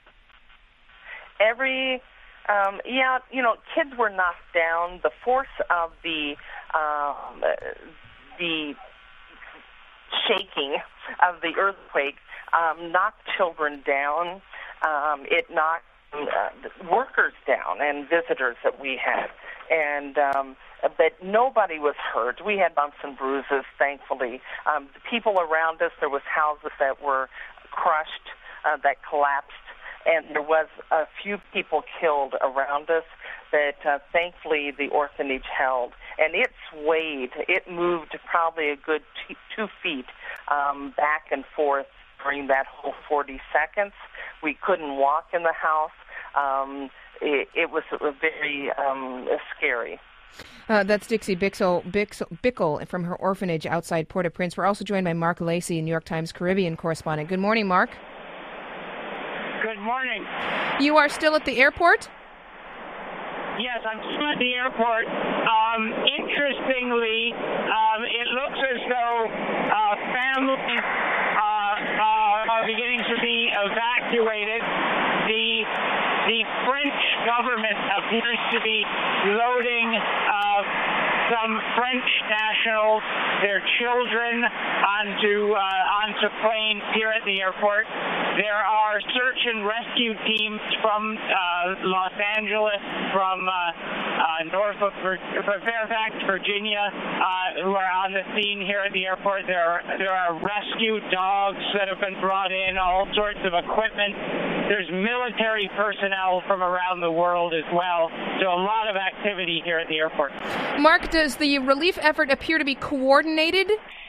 Every, um, yeah, you know, kids were knocked down. The force of the um, the shaking of the earthquake um, knocked children down. Um, it knocked uh, workers down and visitors that we had, and um, but nobody was hurt. We had bumps and bruises, thankfully. Um, the people around us, there was houses that were crushed, uh, that collapsed, and there was a few people killed around us that uh, thankfully the orphanage held. And it swayed. It moved probably a good t- two feet um, back and forth during that whole forty seconds. We couldn't walk in the house. Um, it, it was very um, scary. Uh, that's Dixie Bickle, Bickle, Bickle from her orphanage outside Port-au-Prince. We're also joined by Mark Lacey, New York Times Caribbean correspondent. Good morning, Mark. Good morning. You are still at the airport? Yes, I'm still at the airport. Um, interestingly, um, it looks as though uh, families uh, uh, are beginning to be evacuated. The the French government appears to be loading uh, some French nationals, their children, onto uh, onto planes here at the airport. There are search and rescue teams from uh, Los Angeles, from uh, uh, Norfolk, from Fairfax, Virginia, uh, who are on the scene here at the airport. There are there are rescue dogs that have been brought in, all sorts of equipment. There's military personnel from around the world as well. So a lot of activity here at the airport. Mark, does the relief effort appear to be coordinated?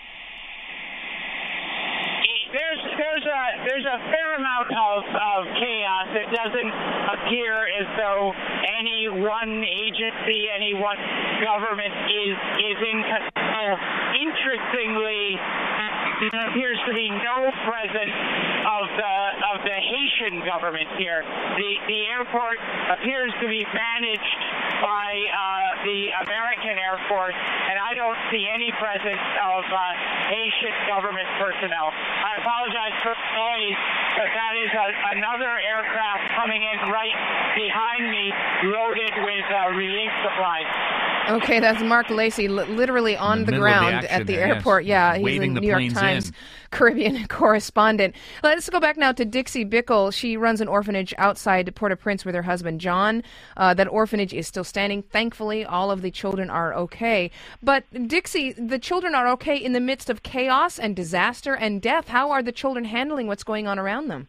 There's there's a there's a fair amount of, of chaos. It doesn't appear as though any one agency, any one government is is in control. Interestingly, there appears to be no presence of the of the Haitian government here. The the airport appears to be managed by uh, the American Air Force, and I don't see any presence of uh, Haitian government personnel. I apologize for the noise, but that is a, another aircraft coming in right behind me, loaded with uh, relief supplies. Okay, that's Mark Lacey, li- literally on the, the ground of the at the there, airport. yes. Yeah, he's Waving the the New York planes Times in. Caribbean correspondent. Let's go back now to Dixie Bickle. She runs an orphanage outside Port-au-Prince with her husband, John. Uh, that orphanage is still standing. Thankfully, all of the children are okay. But, Dixie, the children are okay in the midst of chaos and disaster and death. How are the children handling what's going on around them?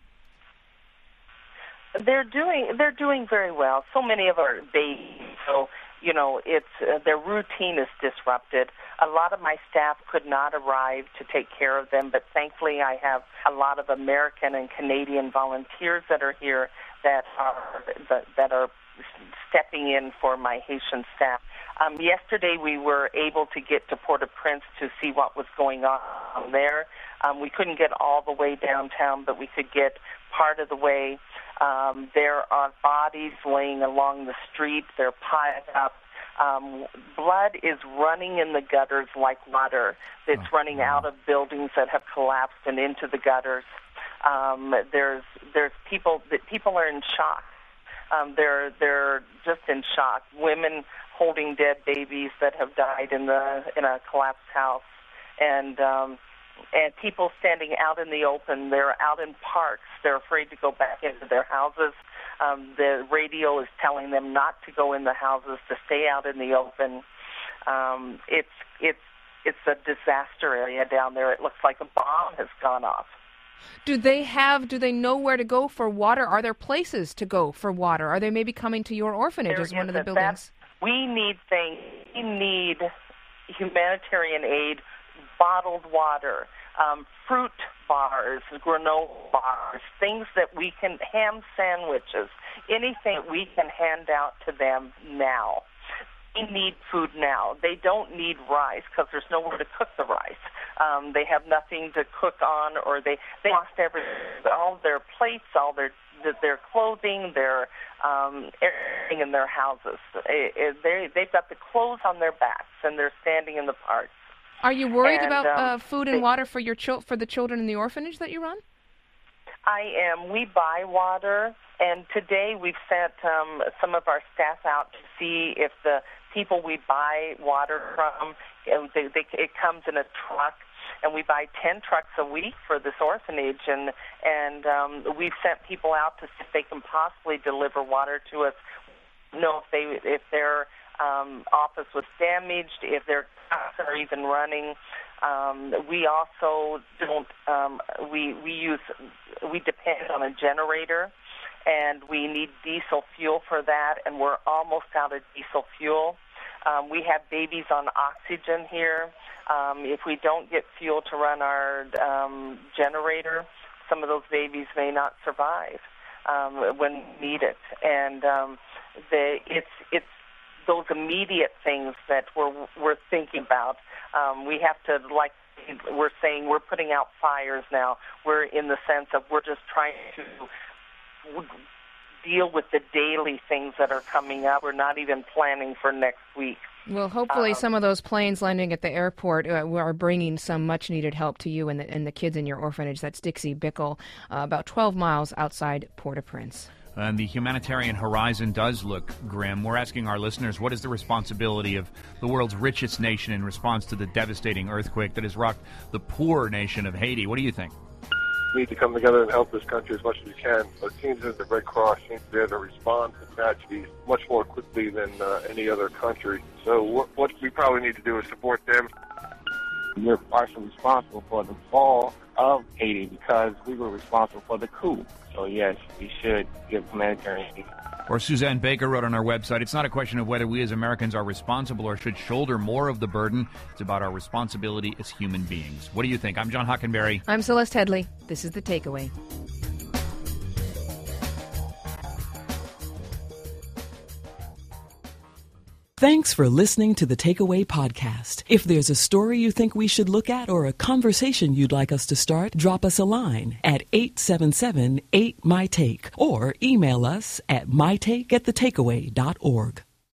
They're doing they're doing very well. So many of our babies, so you know, it's uh, their routine is disrupted. A lot of my staff could not arrive to take care of them, but thankfully I have a lot of American and Canadian volunteers that are here that are that, that are stepping in for my Haitian staff. Um, yesterday we were able to get to Port-au-Prince to see what was going on there. Um, we couldn't get all the way downtown, but we could get part of the way. Um, there are bodies laying along the street. They're piled up. Um, blood is running in the gutters like water. It's oh, running wow. out of buildings that have collapsed and into the gutters. Um, there's there's people that people are in shock. Um, they're they're just in shock. Women holding dead babies that have died in the in a collapsed house, and um, and people standing out in the open. They're out in parks. They're afraid to go back into their houses. Um, the radio is telling them not to go in the houses, to stay out in the open. Um, it's it's it's a disaster area down there. It looks like a bomb has gone off. Do they have, do they know where to go for water? Are there places to go for water? Are they maybe coming to your orphanage There as one of the isn't. buildings? That, we need things, we need humanitarian aid, bottled water, um, fruit bars, granola bars, things that we can, ham sandwiches, anything we can hand out to them now. They need food now. They don't need rice because there's nowhere to cook the rice. Um, they have nothing to cook on, or they, they lost everything, all their plates, all their their clothing, their um, everything in their houses. It, it, they, they've got the clothes on their backs, and they're standing in the parks. Are you worried and, about um, uh, food and they, water for your chil- for the children in the orphanage that you run? I am. We buy water, and today we've sent um, some of our staff out to see if the people we buy water from, they, they, it comes in a truck, and we buy ten trucks a week for this orphanage, and and um, we've sent people out to see if they can possibly deliver water to us. Know if they if their um, office was damaged, if their trucks are even running. Um, we also don't. Um, we we use we depend on a generator, and we need diesel fuel for that, and we're almost out of diesel fuel. Um, we have babies on oxygen here. Um, if we don't get fuel to run our um, generator, some of those babies may not survive um, when we need it. And um, the, it's it's those immediate things that we're we're thinking about. Um, we have to, like we're saying, we're putting out fires now. We're in the sense of we're just trying to deal with the daily things that are coming up. We're not even planning for next week. Well, hopefully um, some of those planes landing at the airport uh, are bringing some much-needed help to you and the, and the kids in your orphanage. That's Dixie Bickle, uh, about twelve miles outside Port-au-Prince. And the humanitarian horizon does look grim. We're asking our listeners, what is the responsibility of the world's richest nation in response to the devastating earthquake that has rocked the poor nation of Haiti? What do you think? We need to come together and help this country as much as we can. But it seems that the Red Cross seems to be able to respond to tragedies much more quickly than uh, any other country. So what, what we probably need to do is support them. We're partially responsible for the fall of Haiti because we were responsible for the coup. So, yes, we should give humanitarian aid. Or Suzanne Baker wrote on our website, it's not a question of whether we as Americans are responsible or should shoulder more of the burden. It's about our responsibility as human beings. What do you think? I'm John Hockenberry. I'm Celeste Headley. This is The Takeaway. Thanks for listening to the Takeaway podcast. If there's a story you think we should look at or a conversation you'd like us to start, drop us a line at eight seven seven eight, M Y, T A K E or email us at my take at the takeaway dot org.